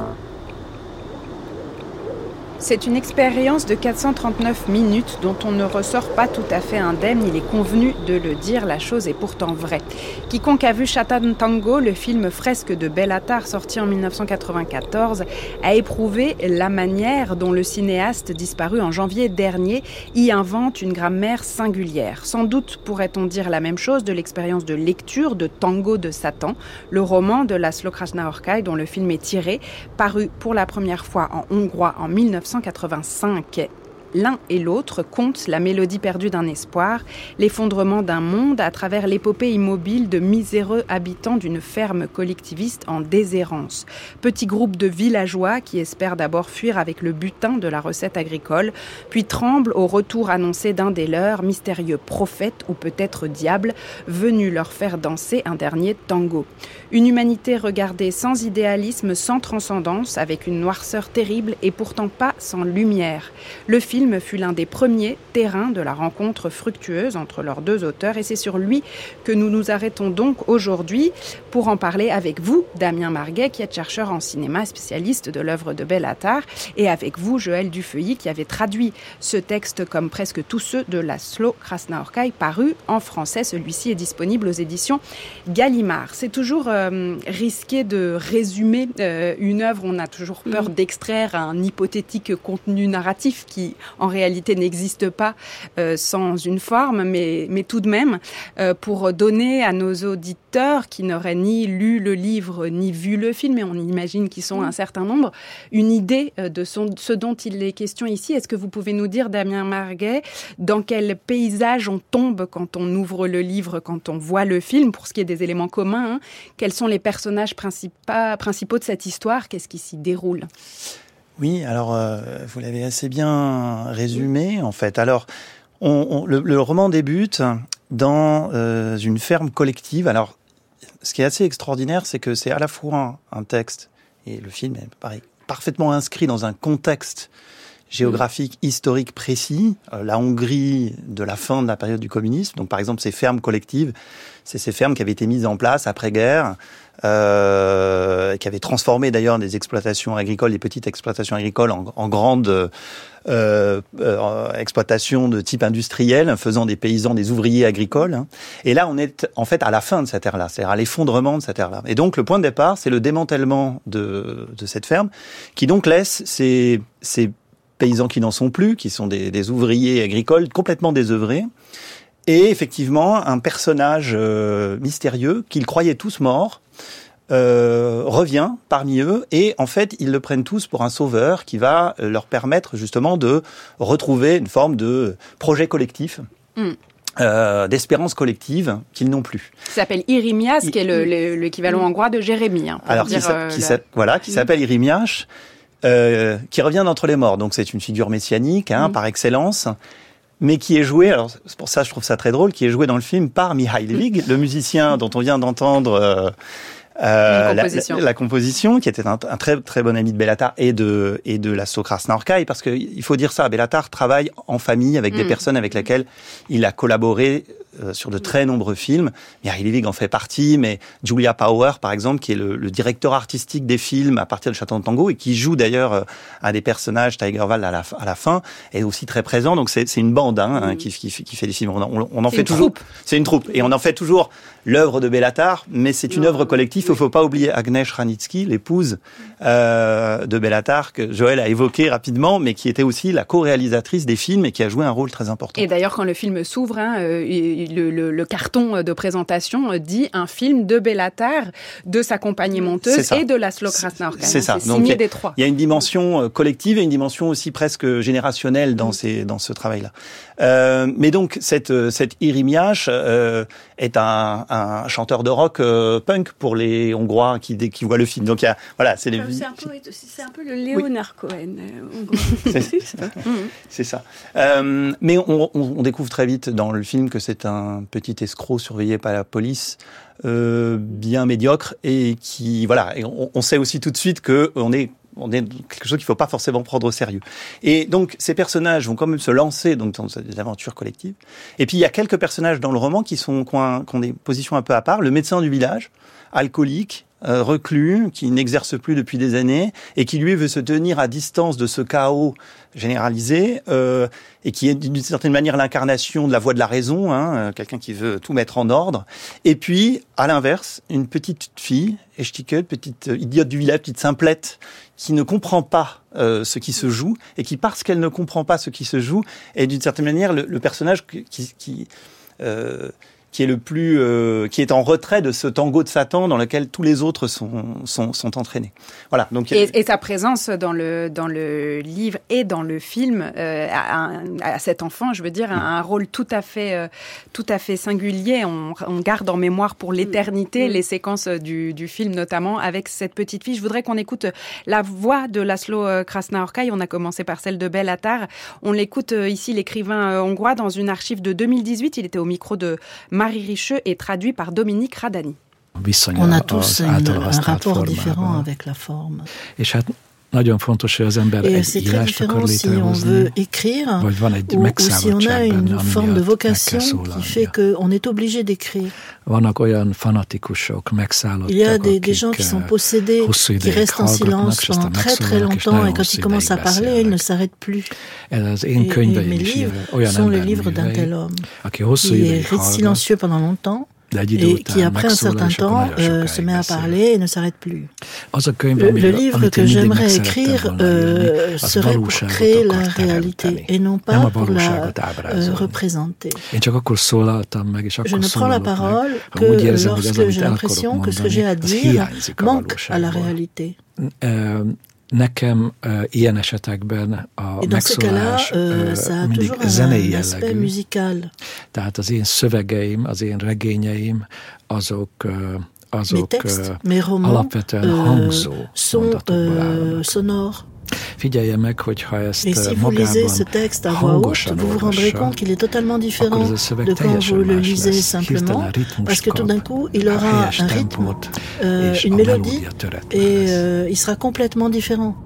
C'est une expérience de quatre cent trente-neuf minutes dont on ne ressort pas tout à fait indemne. Il est convenu de le dire, la chose est pourtant vraie. Quiconque a vu Chatan Tango, le film fresque de Béla Tarr sorti en dix-neuf cent quatre-vingt-quatorze, a éprouvé la manière dont le cinéaste disparu en janvier dernier y invente une grammaire singulière. Sans doute pourrait-on dire la même chose de l'expérience de lecture de Tango de Satan, le roman de László Krasnaorkai dont le film est tiré, paru pour la première fois en hongrois en dix-neuf cent quatre-vingt-cinq. l'un et l'autre content la mélodie perdue d'un espoir, l'effondrement d'un monde à travers l'épopée immobile de miséreux habitants d'une ferme collectiviste en déshérence. Petit groupe de villageois qui espèrent d'abord fuir avec le butin de la recette agricole, puis tremblent au retour annoncé d'un des leurs, mystérieux prophète ou peut-être diable, venu leur faire danser un dernier tango. Une humanité regardée sans idéalisme, sans transcendance, avec une noirceur terrible et pourtant pas sans lumière. Le film fut l'un des premiers terrains de la rencontre fructueuse entre leurs deux auteurs et c'est sur lui que nous nous arrêtons donc aujourd'hui pour en parler avec vous, Damien Marguet, qui est chercheur en cinéma, spécialiste de l'œuvre de Béla Tarr, et avec vous, Joël Dufeuilly, qui avait traduit ce texte comme presque tous ceux de László Krásná-Horkály, paru en français. Celui-ci est disponible aux éditions Gallimard. C'est toujours euh, risqué de résumer euh, une œuvre. On a toujours peur d'extraire un hypothétique contenu narratif qui, en réalité, n'existe pas euh, sans une forme, mais, mais tout de même, euh, pour donner à nos auditeurs qui n'auraient ni lu le livre ni vu le film, et on imagine qu'ils sont un certain nombre, une idée de son, ce dont il est question ici. Est-ce que vous pouvez nous dire, Damien Marguet, dans quel paysage on tombe quand on ouvre le livre, quand on voit le film, pour ce qui est des éléments communs, hein, quels sont les personnages principaux, principaux de cette histoire? Qu'est-ce qui s'y déroule? Oui, alors euh, vous l'avez assez bien résumé en fait. Alors, on, on, le, le roman débute dans euh, une ferme collective. Alors, ce qui est assez extraordinaire, c'est que c'est à la fois un, un texte, et le film est pareil, parfaitement inscrit dans un contexte géographique, historique précis, euh, la Hongrie de la fin de la période du communisme. Donc, par exemple, ces fermes collectives, c'est ces fermes qui avaient été mises en place après-guerre, euh, qui avaient transformé d'ailleurs des exploitations agricoles, des petites exploitations agricoles en, en grandes euh, euh, exploitations de type industriel, faisant des paysans, des ouvriers agricoles. Hein. Et là, on est en fait à la fin de cette ère-là, c'est-à-dire à l'effondrement de cette ère-là. Et donc, le point de départ, c'est le démantèlement de, de cette ferme, qui donc laisse ces, ces paysans qui n'en sont plus, qui sont des, des ouvriers agricoles complètement désœuvrés, et effectivement un personnage euh, mystérieux qu'ils croyaient tous morts euh, revient parmi eux, et en fait ils le prennent tous pour un sauveur qui va leur permettre justement de retrouver une forme de projet collectif. Mm. Euh, d'espérance collective qu'ils n'ont plus. Il s'appelle Irémias, I- qui est le, le, l'équivalent mm. hongrois de Jérémie. Hein, Alors dire, qui, euh, qui, la... voilà, qui mm. s'appelle Irémias. Euh, qui revient d'entre les morts. Donc c'est une figure messianique, hein, mmh. par excellence, mais qui est jouée, alors c'est pour ça que je trouve ça très drôle, qui est jouée dans le film par Mihai Levig, mmh. le musicien dont on vient d'entendre euh, euh, composition. La, la, la composition, qui était un, un très très bon ami de Béla Tarr et de et de László Krásná-Horkály, parce que il faut dire ça, Béla Tarr travaille en famille avec mmh. des personnes avec lesquelles il a collaboré euh, sur de très nombreux films. Mihai Levig en fait partie, mais Julia Power, par exemple, qui est le, le directeur artistique des films à partir de Château de Tango et qui joue d'ailleurs euh, un des personnages, Tiger Wald, à la, à la fin, est aussi très présent. Donc c'est, c'est une bande hein, mmh. hein, qui, qui, qui fait des films. On, on, on en c'est fait toujours. Troupe. C'est une troupe. Et on en fait toujours l'œuvre de Béla Tarr, mais c'est une non. œuvre collective. Il ne faut pas oublier Agnes Ranicki, l'épouse euh, de Béla Tarr, que Joël a évoqué rapidement, mais qui était aussi la co-réalisatrice des films et qui a joué un rôle très important. Et d'ailleurs, quand le film s'ouvre, hein, euh, le, le, le carton de présentation dit un film de Béla Tarr, de sa compagnie monteuse et de László Krásná-Horkály. C'est ça. C'est signé des trois. Il y a une dimension collective et une dimension aussi presque générationnelle dans, mmh. ces, dans ce travail-là. Euh, mais donc, cette, cette Irémias euh, est un, un chanteur de rock euh, punk pour les Hongrois qui, qui voient le film. Donc, il y a, voilà, c'est, les... c'est, un, peu, c'est un peu le Leonard oui. Cohen euh, hongrois. c'est, c'est ça. Mmh. C'est ça. Euh, mais on, on, on découvre très vite dans le film que c'est un petit escroc surveillé par la police, euh, bien médiocre, et qui, voilà, et on, on sait aussi tout de suite que on est on est quelque chose qu'il ne faut pas forcément prendre au sérieux. Et donc, ces personnages vont quand même se lancer donc, dans des aventures collectives. Et puis, il y a quelques personnages dans le roman qui, sont, qui, ont, qui ont des positions un peu à part. Le médecin du village, alcoolique, euh, reclus, qui n'exerce plus depuis des années, et qui, lui, veut se tenir à distance de ce chaos généralisé, euh, et qui est d'une certaine manière l'incarnation de la voie de la raison, hein, quelqu'un qui veut tout mettre en ordre. Et puis, à l'inverse, une petite fille, Echtikel, petite idiote du village, petite simplette, qui ne comprend pas euh, ce qui se joue, et qui, parce qu'elle ne comprend pas ce qui se joue, est d'une certaine manière le, le personnage qui... qui euh, qui est le plus, euh, qui est en retrait de ce tango de Satan dans lequel tous les autres sont sont, sont entraînés. Voilà. Donc et, et sa présence dans le dans le livre et dans le film euh, à, à cet enfant, je veux dire, a un, un rôle tout à fait euh, tout à fait singulier. On, on garde en mémoire pour l'éternité mmh. les séquences du du film, notamment avec cette petite fille. Je voudrais qu'on écoute la voix de László Krasznaorkai. On a commencé par celle de Béla Tarr. On l'écoute ici, l'écrivain hongrois, dans une archive de deux mille dix-huit. Il était au micro de Marie Richeux et traduit par Dominique Radani. On a tous une, un rapport différent avec la forme. Et c'est très différent si on veut écrire ou, ou si on a une forme de vocation qui fait qu'on est obligé d'écrire. Il y a des, des gens qui sont possédés, qui restent en silence pendant très très longtemps et quand ils commencent à parler, ils ne s'arrêtent plus. Et, et mes livres sont les livres d'un tel homme qui est silencieux pendant longtemps et qui, après un certain temps, euh, se met à parler et ne s'arrête plus. Le, le livre que j'aimerais écrire euh, serait pour créer la réalité et non pas pour la euh, représenter. Je ne prends la parole que lorsque j'ai l'impression que ce que j'ai à dire manque à la réalité. Nekem uh, ilyen esetekben a megszólás uh, mindig zenei jellegű. Musical. Tehát az én szövegeim, az én regényeim, azok, uh, azok mes textes, uh, mes romans, alapvetően uh, hangzó mondatokból állnak. Figyelje meg, hogyha ezt Et si vous lisez ce texte à voix haute, vous vous rendrez compte qu'il est totalement différent de quand vous le lisez simplement, parce que tout d'un coup, il aura un rythme, euh, une mélodie, et euh, il sera complètement différent.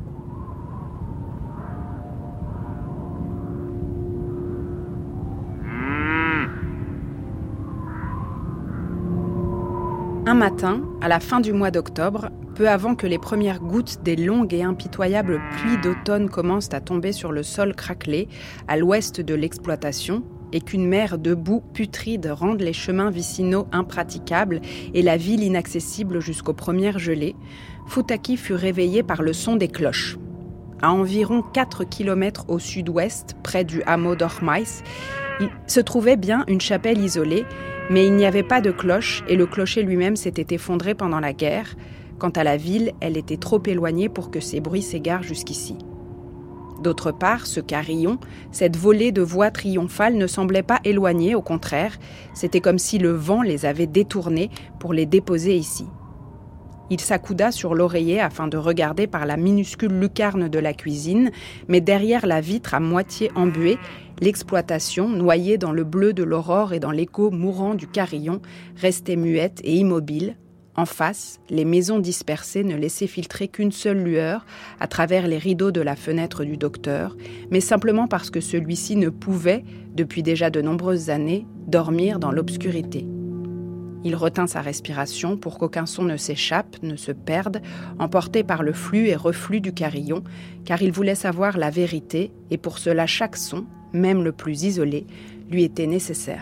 Un matin, à la fin du mois d'octobre, peu avant que les premières gouttes des longues et impitoyables pluies d'automne commencent à tomber sur le sol craquelé, à l'ouest de l'exploitation, et qu'une mer de boue putride rende les chemins vicinaux impraticables et la ville inaccessible jusqu'aux premières gelées, Futaki fut réveillé par le son des cloches. À environ quatre kilomètres au sud-ouest, près du hameau d'Ormais, il se trouvait bien une chapelle isolée, mais il n'y avait pas de cloche et le clocher lui-même s'était effondré pendant la guerre. Quant à la ville, elle était trop éloignée pour que ces bruits s'égarent jusqu'ici. D'autre part, ce carillon, cette volée de voix triomphales ne semblait pas éloignée, au contraire, c'était comme si le vent les avait détournés pour les déposer ici. Il s'accouda sur l'oreiller afin de regarder par la minuscule lucarne de la cuisine, mais derrière la vitre à moitié embuée, l'exploitation, noyée dans le bleu de l'aurore et dans l'écho mourant du carillon, restait muette et immobile. En face, les maisons dispersées ne laissaient filtrer qu'une seule lueur à travers les rideaux de la fenêtre du docteur, mais simplement parce que celui-ci ne pouvait, depuis déjà de nombreuses années, dormir dans l'obscurité. Il retint sa respiration pour qu'aucun son ne s'échappe, ne se perde, emporté par le flux et reflux du carillon, car il voulait savoir la vérité, et pour cela chaque son, même le plus isolé, lui était nécessaire.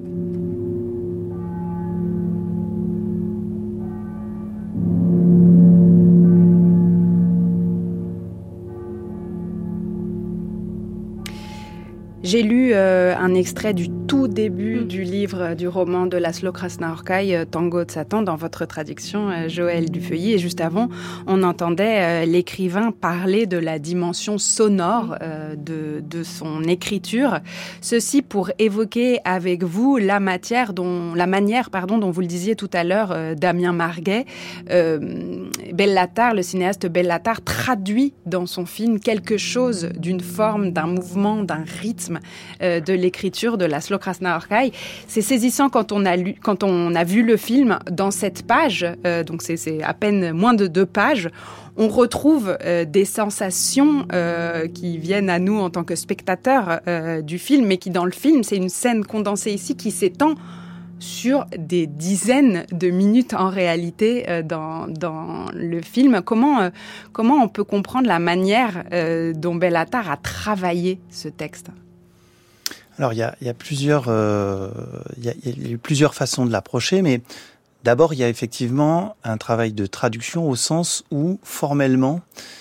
J'ai lu euh, un extrait du tout début mmh. du livre, du roman de László Krasznaorkai, euh, Tango de Satan, dans votre traduction, euh, Joël Dufeuilly. Et juste avant, on entendait euh, l'écrivain parler de la dimension sonore euh, de, de son écriture. Ceci pour évoquer avec vous la matière dont, la manière, pardon, dont vous le disiez tout à l'heure, euh, Damien Marguet. Euh, Béla Tarr, le cinéaste Béla Tarr, traduit dans son film quelque chose d'une forme, d'un mouvement, d'un rythme euh, de l'écriture de László Krasznaorkai. C'est saisissant quand on a lu, quand on a vu le film dans cette page, euh, donc c'est, c'est à peine moins de deux pages. On retrouve euh, des sensations euh, qui viennent à nous en tant que spectateurs euh, du film, mais qui dans le film, c'est une scène condensée ici qui s'étend sur des dizaines de minutes en réalité euh, dans, dans le film. Comment, euh, comment on peut comprendre la manière euh, dont Béla Tarr a travaillé ce texte ? Alors, il y a, il y a plusieurs, euh, il y a, il y a eu plusieurs façons de l'approcher, mais d'abord, il y a effectivement un travail de traduction au sens où, formellement,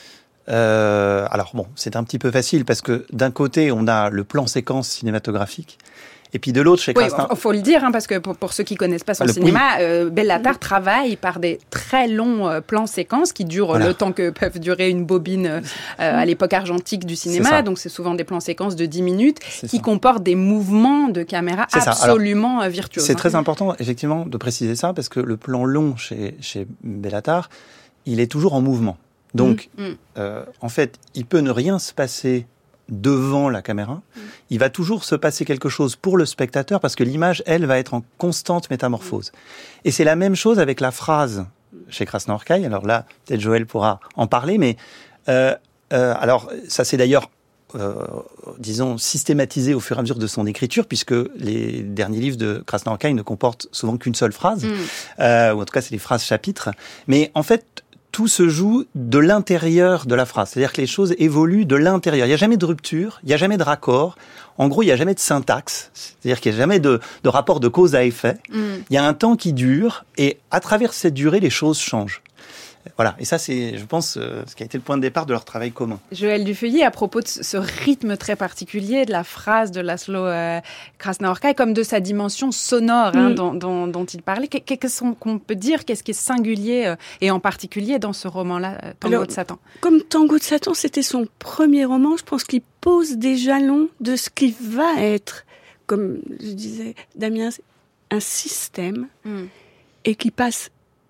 euh, alors bon, c'est un petit peu facile parce que d'un côté, on a le plan séquence cinématographique. Et puis de l'autre, chez oui, Krasnahorkai... il faut le dire, hein, parce que pour, pour ceux qui ne connaissent pas son le, cinéma, oui. euh, Béla Tarr travaille par des très longs euh, plans séquences qui durent voilà. le temps que peuvent durer une bobine euh, à l'époque argentique du cinéma. C'est donc c'est souvent des plans séquences de dix minutes c'est qui ça. comportent des mouvements de caméra c'est absolument Alors, virtuoses. C'est hein. très important, effectivement, de préciser ça, parce que le plan long chez, chez Béla Tarr, il est toujours en mouvement. Donc, mmh. euh, en fait, il peut ne rien se passer devant la caméra, mmh. il va toujours se passer quelque chose pour le spectateur parce que l'image, elle, va être en constante métamorphose. Mmh. Et c'est la même chose avec la phrase chez Krasnahorkai. Alors là, peut-être Joël pourra en parler, mais euh, euh, alors ça c'est d'ailleurs, euh, disons, systématisé au fur et à mesure de son écriture, puisque les derniers livres de Krasnahorkai ne comportent souvent qu'une seule phrase, mmh. euh, ou en tout cas c'est les phrases chapitres. Mais en fait, tout se joue de l'intérieur de la phrase. C'est-à-dire que les choses évoluent de l'intérieur. Il n'y a jamais de rupture, il n'y a jamais de raccord. En gros, il n'y a jamais de syntaxe. C'est-à-dire qu'il n'y a jamais de, de rapport de cause à effet. Mm. Il y a un temps qui dure et à travers cette durée, les choses changent. Voilà, et ça c'est, je pense, euh, ce qui a été le point de départ de leur travail commun. Joël Dufeuilly, à propos de ce rythme très particulier de la phrase de László euh, Krasnahorkai, comme de sa dimension sonore hein, mm. dont, dont, dont il parlait, qu'est-ce qu'on peut dire, qu'est-ce qui est singulier euh, et en particulier dans ce roman-là, euh, Tango Alors, de Satan? Comme Tango de Satan, c'était son premier roman, je pense qu'il pose des jalons de ce qui va être, comme je disais, Damien, un système mm. et qui passe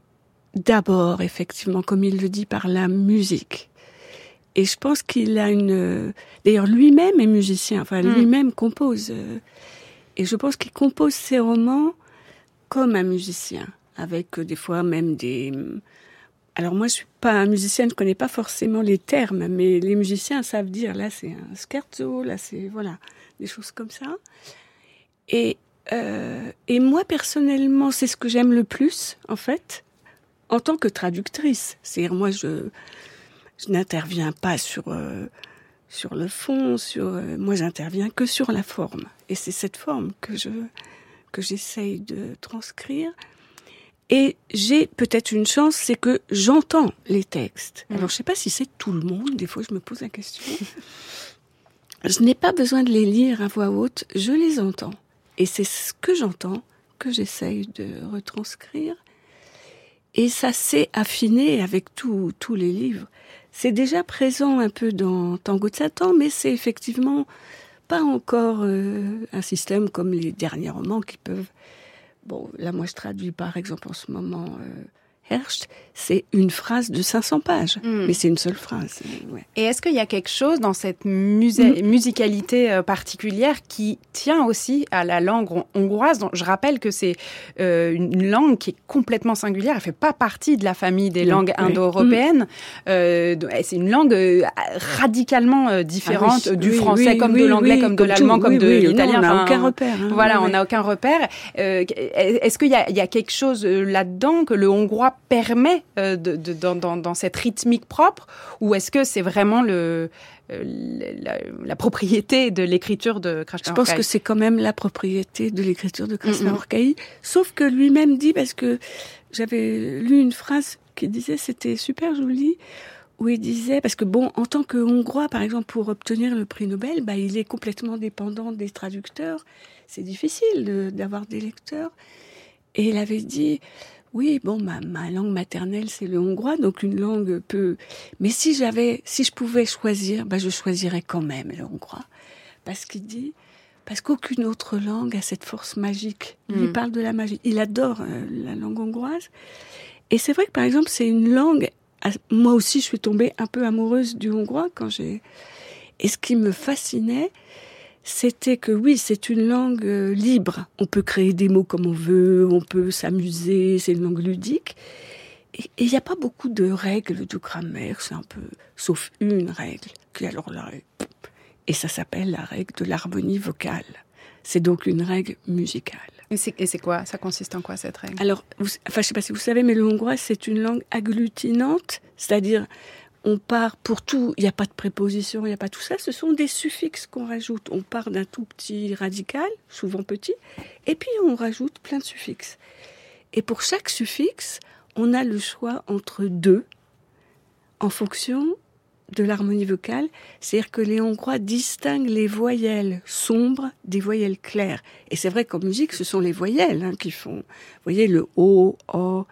d'abord, effectivement, comme il le dit, par la musique. Et je pense qu'il a une... D'ailleurs, lui-même est musicien, enfin, mmh. lui-même compose. Et je pense qu'il compose ses romans comme un musicien, avec des fois même des... Alors moi, je suis pas un musicien, je ne connais pas forcément les termes, mais les musiciens savent dire, là, c'est un scherzo, là, c'est... Voilà, des choses comme ça. Et, euh, et moi, personnellement, c'est ce que j'aime le plus, en fait, en tant que traductrice. C'est-à-dire, moi, je, je n'interviens pas sur, euh, sur le fond, sur, euh, moi, j'interviens que sur la forme. Et c'est cette forme que, je, que j'essaye de transcrire. Et j'ai peut-être une chance, c'est que j'entends les textes. Alors, je ne sais pas si c'est tout le monde, des fois, je me pose la question. Je n'ai pas besoin de les lire à voix haute, je les entends. Et c'est ce que j'entends que j'essaye de retranscrire. Et ça s'est affiné avec tous tous les livres. C'est déjà présent un peu dans Tango de Satan, mais c'est effectivement pas encore euh, un système comme les derniers romans qui peuvent... Bon, là, moi, je traduis par exemple en ce moment euh, Herscht, c'est une phrase de cinq cents pages, mmh. mais c'est une seule phrase. Ouais. Et est-ce qu'il y a quelque chose dans cette musé- mmh. musicalité euh, particulière qui tient aussi à la langue hongroise? Donc, je rappelle que c'est euh, une langue qui est complètement singulière, elle ne fait pas partie de la famille des mmh. langues indo-européennes. Mmh. Euh, c'est une langue euh, radicalement euh, différente ah oui, du oui, français, oui, comme oui, de l'anglais, oui, comme, comme de l'allemand, tout, comme oui, de oui, l'italien. Non, on n'a enfin, aucun repère. Hein, voilà, oui, on n'a oui. aucun repère. Euh, est-ce qu'il y a, il y a quelque chose là-dedans que le hongrois permet euh, de, de, dans, dans, dans cette rythmique propre, ou est-ce que c'est vraiment le, euh, la, la propriété de l'écriture de Krasnahorkai? Je pense que c'est quand même la propriété de l'écriture de Krasnahorkai, mm-hmm. sauf que lui-même dit, parce que j'avais lu une phrase qui disait, c'était super joli, où il disait, parce que bon, en tant que Hongrois, par exemple, pour obtenir le prix Nobel, bah, il est complètement dépendant des traducteurs, c'est difficile de, d'avoir des lecteurs, et il avait dit... Oui, bon, ma, ma langue maternelle, c'est le hongrois, donc une langue peu... Mais si j'avais, si je pouvais choisir, ben je choisirais quand même le hongrois. Parce qu'il dit, parce qu'aucune autre langue a cette force magique. Il mmh. parle de la magie. Il adore euh, la langue hongroise. Et c'est vrai que, par exemple, c'est une langue... Moi aussi, je suis tombée un peu amoureuse du hongrois quand j'ai... Et ce qui me fascinait, c'était que oui, c'est une langue euh, libre. On peut créer des mots comme on veut, on peut s'amuser, c'est une langue ludique. Et il n'y a pas beaucoup de règles de grammaire, c'est un peu... Sauf une règle, qui alors là... Et ça s'appelle la règle de l'harmonie vocale. C'est donc une règle musicale. Et c'est, et c'est quoi? Ça consiste en quoi, cette règle? Alors, vous, enfin, je ne sais pas si vous savez, mais le hongrois, c'est une langue agglutinante, c'est-à-dire... On part pour tout, il n'y a pas de préposition, il n'y a pas tout ça, ce sont des suffixes qu'on rajoute. On part d'un tout petit radical, souvent petit, et puis on rajoute plein de suffixes. Et pour chaque suffixe, on a le choix entre deux, en fonction de l'harmonie vocale, c'est-à-dire que les Hongrois distinguent les voyelles sombres des voyelles claires. Et c'est vrai qu'en musique, ce sont les voyelles hein, qui font, vous voyez, le O, O,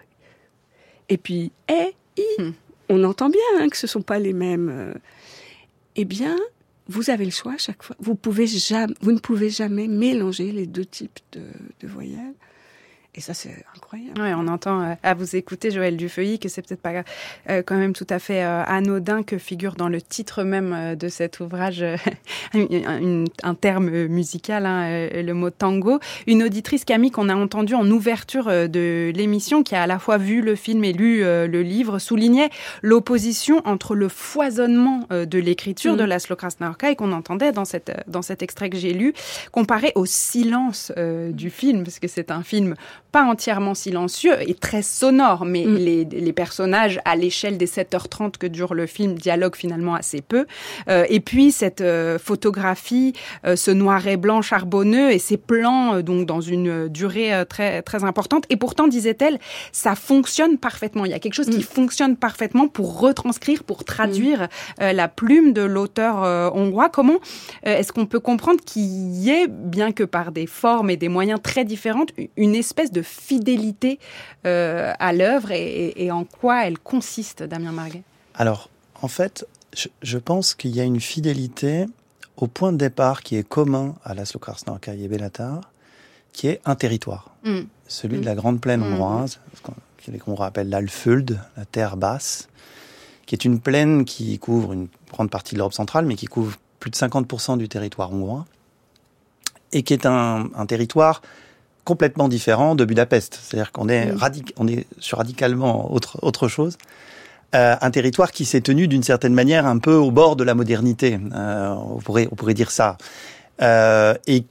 et puis E, I. Hmm. On entend bien hein, que ce ne sont pas les mêmes. Euh... Eh bien, vous avez le choix à chaque fois. Vous, pouvez jamais, vous ne pouvez jamais mélanger les deux types de, de voyelles. Et ça, c'est incroyable. Ouais, on entend euh, à vous écouter, Joëlle Dufeuilly, que c'est peut-être pas euh, quand même tout à fait euh, anodin que figure dans le titre même euh, de cet ouvrage euh, une, un terme musical, hein, euh, le mot tango. Une auditrice, Camille, qu'on a entendue en ouverture euh, de l'émission, qui a à la fois vu le film et lu euh, le livre, soulignait l'opposition entre le foisonnement euh, de l'écriture mmh. de László Krásná-Horkai, qu'on entendait dans, cette, dans cet extrait que j'ai lu, comparé au silence euh, du film, parce que c'est un film pas entièrement silencieux et très sonore, mais mmh. les, les personnages, à l'échelle des sept heures trente que dure le film, dialoguent finalement assez peu. Euh, et puis, cette euh, photographie, euh, ce noir et blanc charbonneux et ces plans, euh, donc dans une durée euh, très, très importante. Et pourtant, disait-elle, ça fonctionne parfaitement. Il y a quelque chose mmh. qui fonctionne parfaitement pour retranscrire, pour traduire mmh. euh, la plume de l'auteur euh, hongrois. Comment euh, est-ce qu'on peut comprendre qu'il y ait, bien que par des formes et des moyens très différents, une espèce de fidélité euh, à l'œuvre et, et en quoi elle consiste, Damien Marguet? Alors, en fait, je, je pense qu'il y a une fidélité au point de départ qui est commun à László Krásná-Horkai et Béla Tarr, qui est un territoire, mm. celui mm. de la grande plaine hongroise, mm. que les Hongrois appellent l'Alföld, la terre basse, qui est une plaine qui couvre une grande partie de l'Europe centrale, mais qui couvre plus de cinquante pour cent du territoire hongrois, et qui est un, un territoire complètement différent de Budapest. C'est-à-dire qu'on est, mmh. radic- on est sur radicalement autre, autre chose. Euh, un territoire qui s'est tenu d'une certaine manière un peu au bord de la modernité. Euh, on pourrait, on pourrait dire ça. Euh, et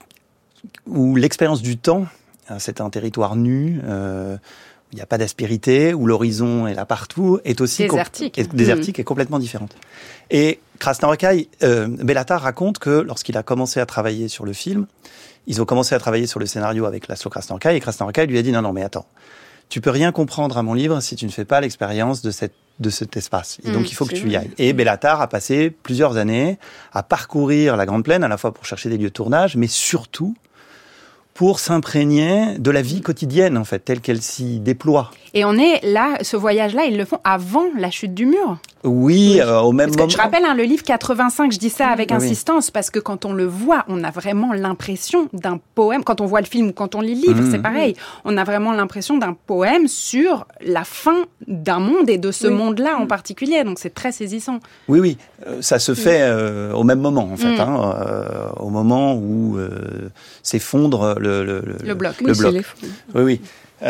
où l'expérience du temps, c'est un territoire nu, euh, il n'y a pas d'aspérité, où l'horizon est là partout, est aussi désertique, com- est, désertique mmh. et complètement différente. Et Krásná-Horkai, euh, Béla Tarr raconte que lorsqu'il a commencé à travailler sur le film, ils ont commencé à travailler sur le scénario avec László Krásná-Horkai, et Krásná-Horkai lui a dit non, non, mais attends, tu peux rien comprendre à mon livre si tu ne fais pas l'expérience de cette de cet espace. Et mmh, donc, il faut que tu y ailles. Et Béla Tarr a passé plusieurs années à parcourir la Grande Plaine, à la fois pour chercher des lieux de tournage, mais surtout pour s'imprégner de la vie quotidienne, en fait, telle qu'elle s'y déploie. Et on est là, ce voyage-là, ils le font avant la chute du mur. Oui, oui. Euh, au même moment. Je rappelle, hein, le livre quatre-vingt-cinq, je dis ça avec oui, insistance, oui. parce que quand on le voit, on a vraiment l'impression d'un poème. Quand on voit le film ou quand on lit le livre, mmh. c'est pareil. On a vraiment l'impression d'un poème sur la fin d'un monde et de ce oui. monde-là en particulier. Donc c'est très saisissant. Oui, oui. Euh, ça se fait euh, au même moment, en fait. Mmh. Hein, euh, au moment où euh, s'effondre le, le, le, le bloc. Le oui, bloc. Oui, oui.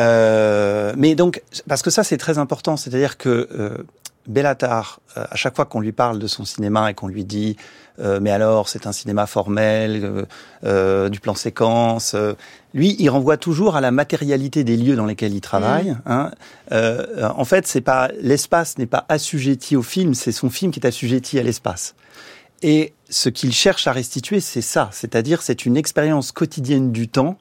Euh, mais donc, parce que ça, c'est très important. C'est-à-dire que euh, Béla Tarr, euh, à chaque fois qu'on lui parle de son cinéma et qu'on lui dit euh, mais alors, c'est un cinéma formel, euh, euh, du plan séquence, euh, lui, il renvoie toujours à la matérialité des lieux dans lesquels il travaille. Mmh. Hein. Euh, en fait, c'est pas l'espace n'est pas assujetti au film, c'est son film qui est assujetti à l'espace. Et ce qu'il cherche à restituer, c'est ça, c'est-à-dire c'est une expérience quotidienne du temps.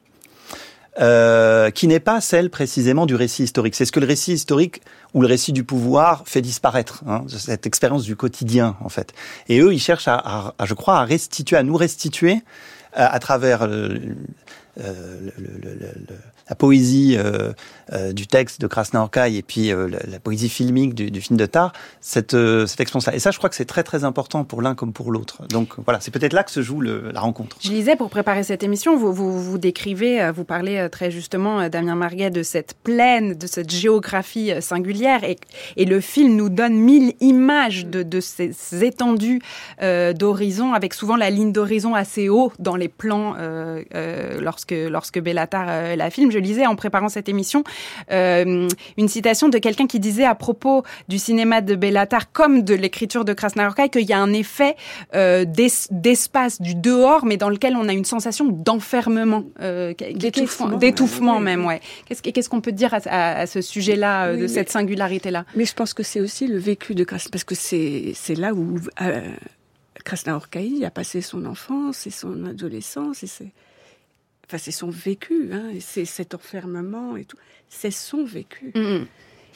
Euh, qui n'est pas celle précisément du récit historique. C'est ce que le récit historique ou le récit du pouvoir fait disparaître, hein, cette expérience du quotidien en fait. Et eux, ils cherchent à, à, à je crois, à restituer, à nous restituer à, à travers le, euh, le, le, le, le, la poésie euh, euh, du texte de Krásná-Horkai et puis euh, la, la poésie filmique du, du film de Tarr, cette, euh, cette expérience-là. Et ça, je crois que c'est très très important pour l'un comme pour l'autre. Donc voilà, c'est peut-être là que se joue le, la rencontre. Je lisais pour préparer cette émission, vous vous, vous décrivez, vous parlez très justement, Damien Marguet, de cette plaine, de cette géographie singulière, et, et le film nous donne mille images de, de ces étendues euh, d'horizon, avec souvent la ligne d'horizon assez haut dans les plans euh, euh, lorsque, lorsque Béla Tarr euh, la filme. Je lisais en préparant cette émission euh, une citation de quelqu'un qui disait à propos du cinéma de Béla Tarr comme de l'écriture de Krásná-Horkai qu'il y a un effet euh, d'es, d'espace, du dehors, mais dans lequel on a une sensation d'enfermement, euh, d'étouffement, d'étouffement ouais, même. Ouais. Qu'est-ce, qu'est-ce qu'on peut dire à, à, à ce sujet-là, oui, de mais, cette singularité-là? Mais je pense que c'est aussi le vécu de Krásná, parce que c'est, c'est là où euh, Krásná-Horkai a passé son enfance et son adolescence, et c'est Enfin, c'est son vécu, hein, et c'est cet enfermement et tout. C'est son vécu. Mmh.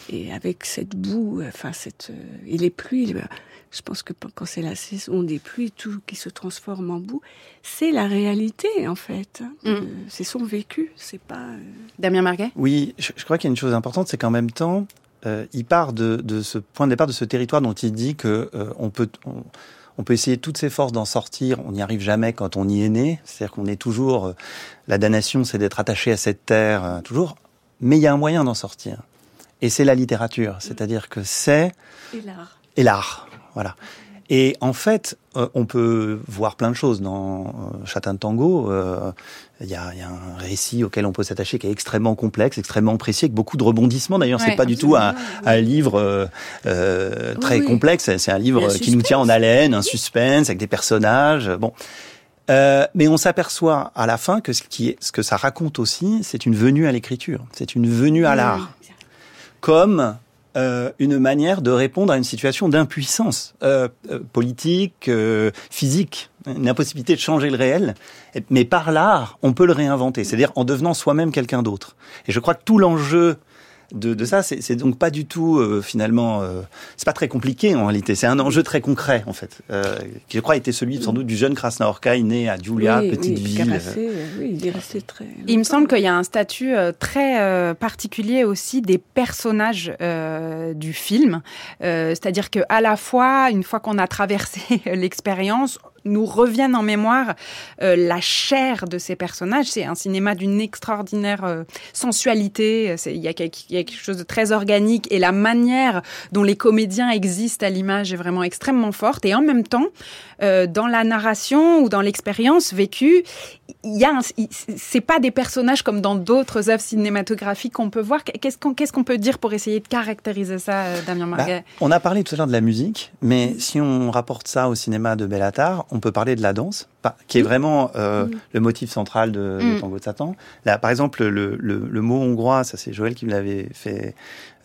Et avec cette boue, enfin cette euh, et les pluies, je pense que quand c'est la saison des pluies, tout qui se transforme en boue, c'est la réalité en fait. Mm. Euh, c'est son vécu, c'est pas. Euh... Damien Marguet. Oui, je, je crois qu'il y a une chose importante, c'est qu'en même temps, euh, il part de, de ce point de départ, de ce territoire dont il dit que euh, on peut. On, On peut essayer de toutes ses forces d'en sortir. On n'y arrive jamais quand on y est né. C'est-à-dire qu'on est toujours... Euh, la damnation, c'est d'être attaché à cette terre, euh, toujours. Mais il y a un moyen d'en sortir. Et c'est la littérature. C'est-à-dire que c'est... Et l'art. Et l'art, voilà. Et en fait, euh, on peut voir plein de choses dans euh, Châtain de Tango. Il euh, y, a, y a un récit auquel on peut s'attacher qui est extrêmement complexe, extrêmement précis, avec beaucoup de rebondissements. D'ailleurs, ouais, c'est pas absolument. du tout un, un livre euh, euh, très oui, complexe. C'est un livre qui suspense. nous tient en haleine, un suspense avec des personnages. Bon, euh, mais on s'aperçoit à la fin que ce qui est, ce que ça raconte aussi, c'est une venue à l'écriture. C'est une venue à l'art, oui. comme Euh, une manière de répondre à une situation d'impuissance euh, euh, politique, euh, physique, une impossibilité de changer le réel. Mais par l'art, on peut le réinventer, c'est-à-dire en devenant soi-même quelqu'un d'autre. Et je crois que tout l'enjeu de, de ça, c'est, c'est donc pas du tout euh, finalement, euh, c'est pas très compliqué en réalité. C'est un enjeu très concret en fait, euh, qui je crois était celui sans doute du jeune Krasnaorkai né à Giulia, oui, petite oui, ville. Resté, oui, il est resté très. Il me semble qu'il y a un statut euh, très euh, particulier aussi des personnages euh, du film, euh, c'est-à-dire que à la fois, une fois qu'on a traversé l'expérience, nous reviennent en mémoire euh, la chair de ces personnages. C'est un cinéma d'une extraordinaire euh, sensualité. C'est, il y a quelque, il y a quelque chose de très organique et la manière dont les comédiens existent à l'image est vraiment extrêmement forte. Et en même temps, euh, dans la narration ou dans l'expérience vécue, il y a un, c'est pas des personnages comme dans d'autres œuvres cinématographiques qu'on peut voir. Qu'est-ce qu'on, qu'est-ce qu'on peut dire pour essayer de caractériser ça, euh, Damien Marguet? Bah, on a parlé tout à l'heure de la musique, mais mmh. si on rapporte ça au cinéma de Béla Tarr, on peut parler de la danse, qui est vraiment euh, mmh. le motif central de, de Tango de Satan. Là, par exemple, le, le, le mot hongrois, ça c'est Joël qui me l'avait fait,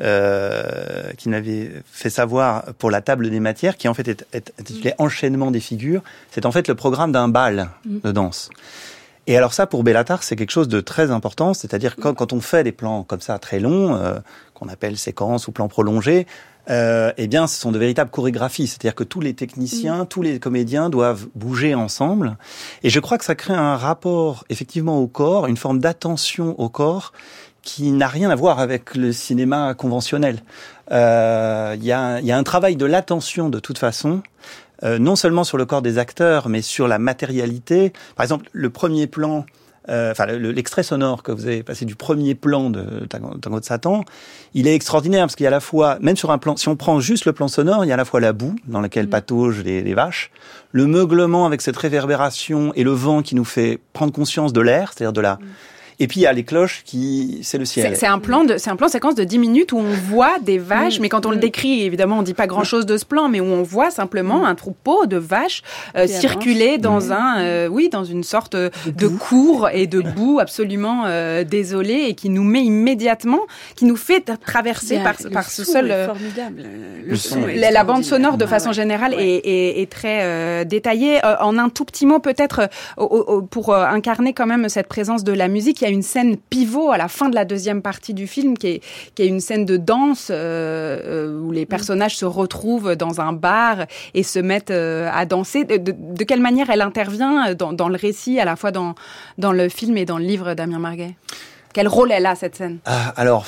euh, qui m'avait fait savoir pour la table des matières, qui en fait est, est, est intitulé mmh. Enchaînement des figures. C'est en fait le programme d'un bal mmh. de danse. Et alors ça, pour Béla Tarr, c'est quelque chose de très important, c'est-à-dire quand, quand on fait des plans comme ça très longs, euh, qu'on appelle séquences ou plans prolongés, euh, eh bien, ce sont de véritables chorégraphies, c'est-à-dire que tous les techniciens, mmh. tous les comédiens doivent bouger ensemble. Et je crois que ça crée un rapport, effectivement, au corps, une forme d'attention au corps qui n'a rien à voir avec le cinéma conventionnel. Euh, il y a, y a un travail de l'attention, de toute façon, Euh, non seulement sur le corps des acteurs, mais sur la matérialité. Par exemple, le premier plan, euh, enfin le, l'extrait sonore que vous avez passé du premier plan de Tango de Satan, il est extraordinaire parce qu'il y a à la fois, même sur un plan, si on prend juste le plan sonore, il y a à la fois la boue dans laquelle pataugent les, les vaches, le meuglement avec cette réverbération et le vent qui nous fait prendre conscience de l'air, c'est-à-dire de la... Et puis il y a les cloches qui, c'est le ciel. C'est, c'est un plan de, c'est un plan séquence de dix minutes où on voit des vaches, mmh. mais quand on le décrit, évidemment, on dit pas grand-chose de ce plan, mais où on voit simplement mmh. un troupeau de vaches euh, circuler dans mmh. un, euh, oui, dans une sorte de, de cour et de boue absolument euh, désolée et qui nous met immédiatement, qui nous fait traverser par, par ce seul. Euh, formidable. Le, le son. son La, la bande sonore, de ah, façon ouais. générale, ouais. est, est, est très euh, détaillée. Euh, en un tout petit mot, peut-être, euh, pour euh, incarner quand même cette présence de la musique. Il y a une scène pivot à la fin de la deuxième partie du film qui est, qui est une scène de danse euh, où les personnages se retrouvent dans un bar et se mettent euh, à danser. De, de, de quelle manière elle intervient dans, dans le récit, à la fois dans, dans le film et dans le livre, Damien Marguet? Quel rôle elle a, cette scène? Ah, alors...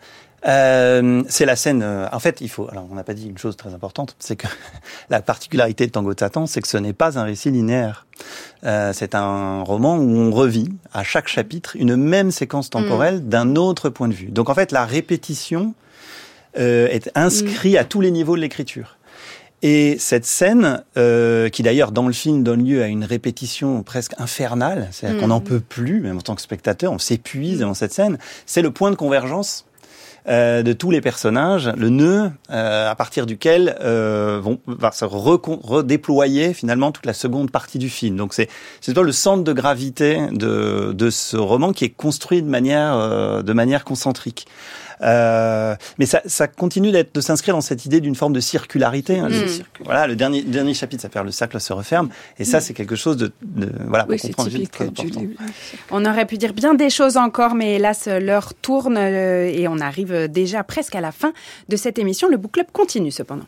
Euh, c'est la scène. Euh, en fait, il faut. Alors, on n'a pas dit une chose très importante, c'est que la particularité de Tango de Satan, c'est que ce n'est pas un récit linéaire. Euh, c'est un roman où on revit à chaque chapitre une même séquence temporelle mmh. d'un autre point de vue. Donc, en fait, la répétition euh, est inscrite mmh. à tous les niveaux de l'écriture. Et cette scène, euh, qui d'ailleurs dans le film donne lieu à une répétition presque infernale, c'est-à-dire mmh. qu'on n'en peut plus, même en tant que spectateur, on s'épuise mmh. dans cette scène. C'est le point de convergence. Euh, de tous les personnages, le nœud euh, à partir duquel euh, vont, va se recon- redéployer finalement toute la seconde partie du film. Donc c'est c'est le centre de gravité de de ce roman qui est construit de manière euh, de manière concentrique. Euh, mais ça, ça continue d'être, de s'inscrire dans cette idée d'une forme de circularité. Hein, mmh. le, voilà, le dernier, dernier chapitre s'appelle Le cercle se referme, et ça, mmh. c'est quelque chose de, de voilà, pour oui, comprendre c'est très important. On aurait pu dire bien des choses encore, mais hélas, l'heure tourne euh, et on arrive déjà presque à la fin de cette émission. Le Book Club continue cependant.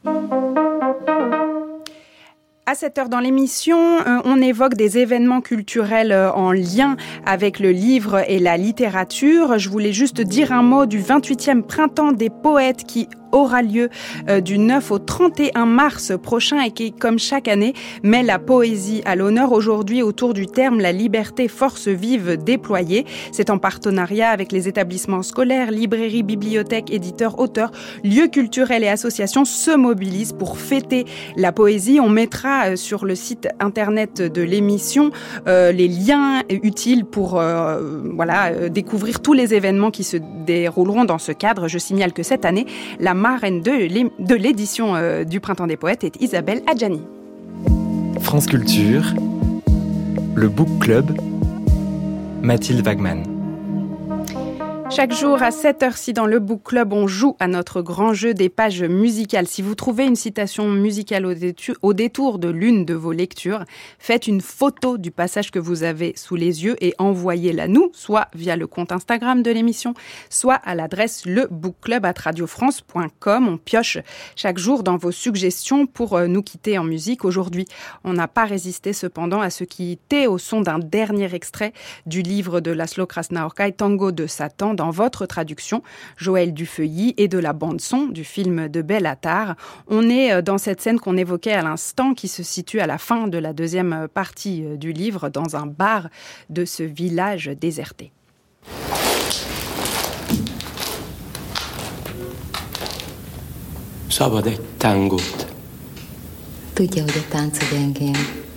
À cette heure dans l'émission, euh, on évoque des événements culturels euh, en lien avec le livre et la littérature. Je voulais juste dire un mot du vingt-huitième Printemps des poètes qui aura lieu euh, du neuf au trente et un mars prochain et qui, comme chaque année, met la poésie à l'honneur aujourd'hui autour du terme « La liberté, force vive déployée ». C'est en partenariat avec les établissements scolaires, librairies, bibliothèques, éditeurs, auteurs, lieux culturels et associations se mobilisent pour fêter la poésie. On mettra euh, sur le site internet de l'émission euh, les liens utiles pour euh, voilà, euh, découvrir tous les événements qui se dérouleront dans ce cadre. Je signale que cette année, la marraine de l'édition euh, du Printemps des Poètes est Isabelle Adjani. France Culture, le Book Club, Mathilde Wagman. Chaque jour à cette heure-ci dans le Book Club, on joue à notre grand jeu des pages musicales. Si vous trouvez une citation musicale au détour de l'une de vos lectures, faites une photo du passage que vous avez sous les yeux et envoyez-la nous, soit via le compte Instagram de l'émission, soit à l'adresse lebookclub arobase radiofrance point com. On pioche chaque jour dans vos suggestions pour nous quitter en musique. Aujourd'hui, on n'a pas résisté cependant à se quitter au son d'un dernier extrait du livre de László Krásznahorkai, Tango de Satan, dans votre traduction, Joël Dufeuilly, et de la bande-son du film de Béla Tarr. On est dans cette scène qu'on évoquait à l'instant, qui se situe à la fin de la deuxième partie du livre, dans un bar de ce village déserté. Szabad egy tángót. Tudja, hogy a tánc a gyengém.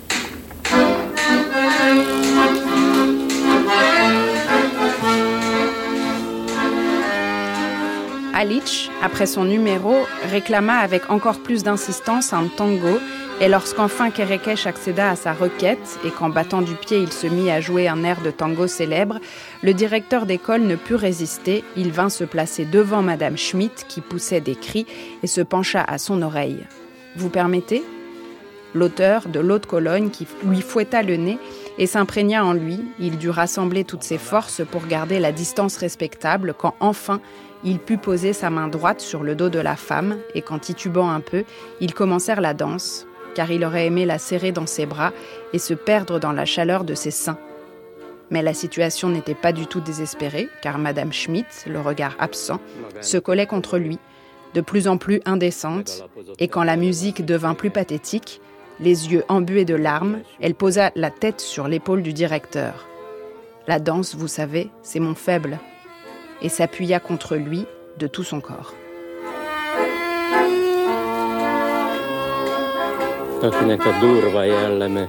Alice, après son numéro, réclama avec encore plus d'insistance un tango, et lorsqu'enfin Kerekes accéda à sa requête et qu'en battant du pied il se mit à jouer un air de tango célèbre, le directeur d'école ne put résister. Il vint se placer devant Madame Schmidt qui poussait des cris et se pencha à son oreille. « Vous permettez ?» L'auteur de l'autre Cologne qui lui fouetta le nez et s'imprégna en lui. Il dut rassembler toutes ses forces pour garder la distance respectable quand enfin il put poser sa main droite sur le dos de la femme et qu'en titubant un peu, ils commencèrent la danse, car il aurait aimé la serrer dans ses bras et se perdre dans la chaleur de ses seins. Mais la situation n'était pas du tout désespérée, car Madame Schmidt, le regard absent, se collait contre lui, de plus en plus indécente, et quand la musique devint plus pathétique, les yeux embués de larmes, elle posa la tête sur l'épaule du directeur. « La danse, vous savez, c'est mon faible. » et s'appuya contre lui de tout son corps. Akinek a durva jelleme,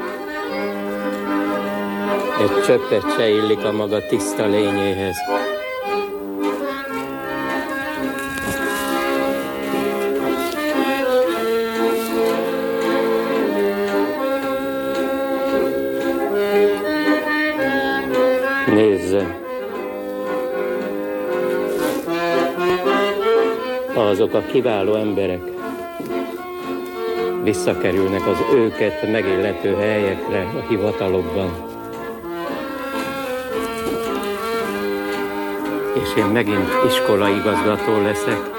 egy csöppet se illik a maga tiszta lényéhez. Nézze! Azok a kiváló emberek visszakerülnek az őket megillető helyekre a hivatalokban. És én megint iskolaigazgató leszek.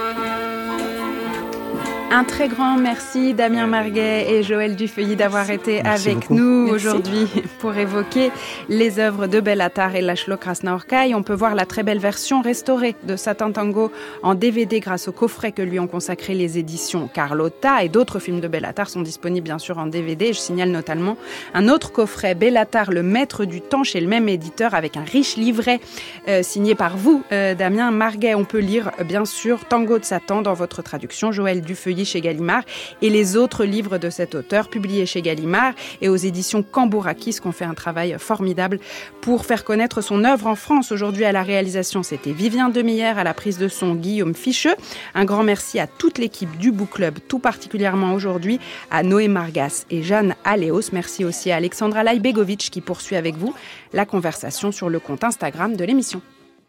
Un très grand merci Damien Marguet et Joël Dufeuilly d'avoir été merci avec beaucoup. nous merci. aujourd'hui pour évoquer les œuvres de Béla Tarr et László Krásznahorkai. On peut voir la très belle version restaurée de Satan Tango en D V D grâce au coffret que lui ont consacré les éditions Carlotta, et d'autres films de Béla Tarr sont disponibles bien sûr en D V D. Je signale notamment un autre coffret, Béla Tarr, le maître du temps, chez le même éditeur, avec un riche livret euh, signé par vous, euh, Damien Marguet. On peut lire bien sûr Tango de Satan dans votre traduction, Joël Dufeuilly chez Gallimard, et les autres livres de cet auteur publiés chez Gallimard et aux éditions Cambourakis, qui ont fait un travail formidable pour faire connaître son œuvre en France. Aujourd'hui à la réalisation, c'était Vivien Demillère, à la prise de son Guillaume Ficheux. Un grand merci à toute l'équipe du Book Club, tout particulièrement aujourd'hui à Noé Margas et Jeanne Aléos. Merci aussi à Alexandra Lajbegovic qui poursuit avec vous la conversation sur le compte Instagram de l'émission.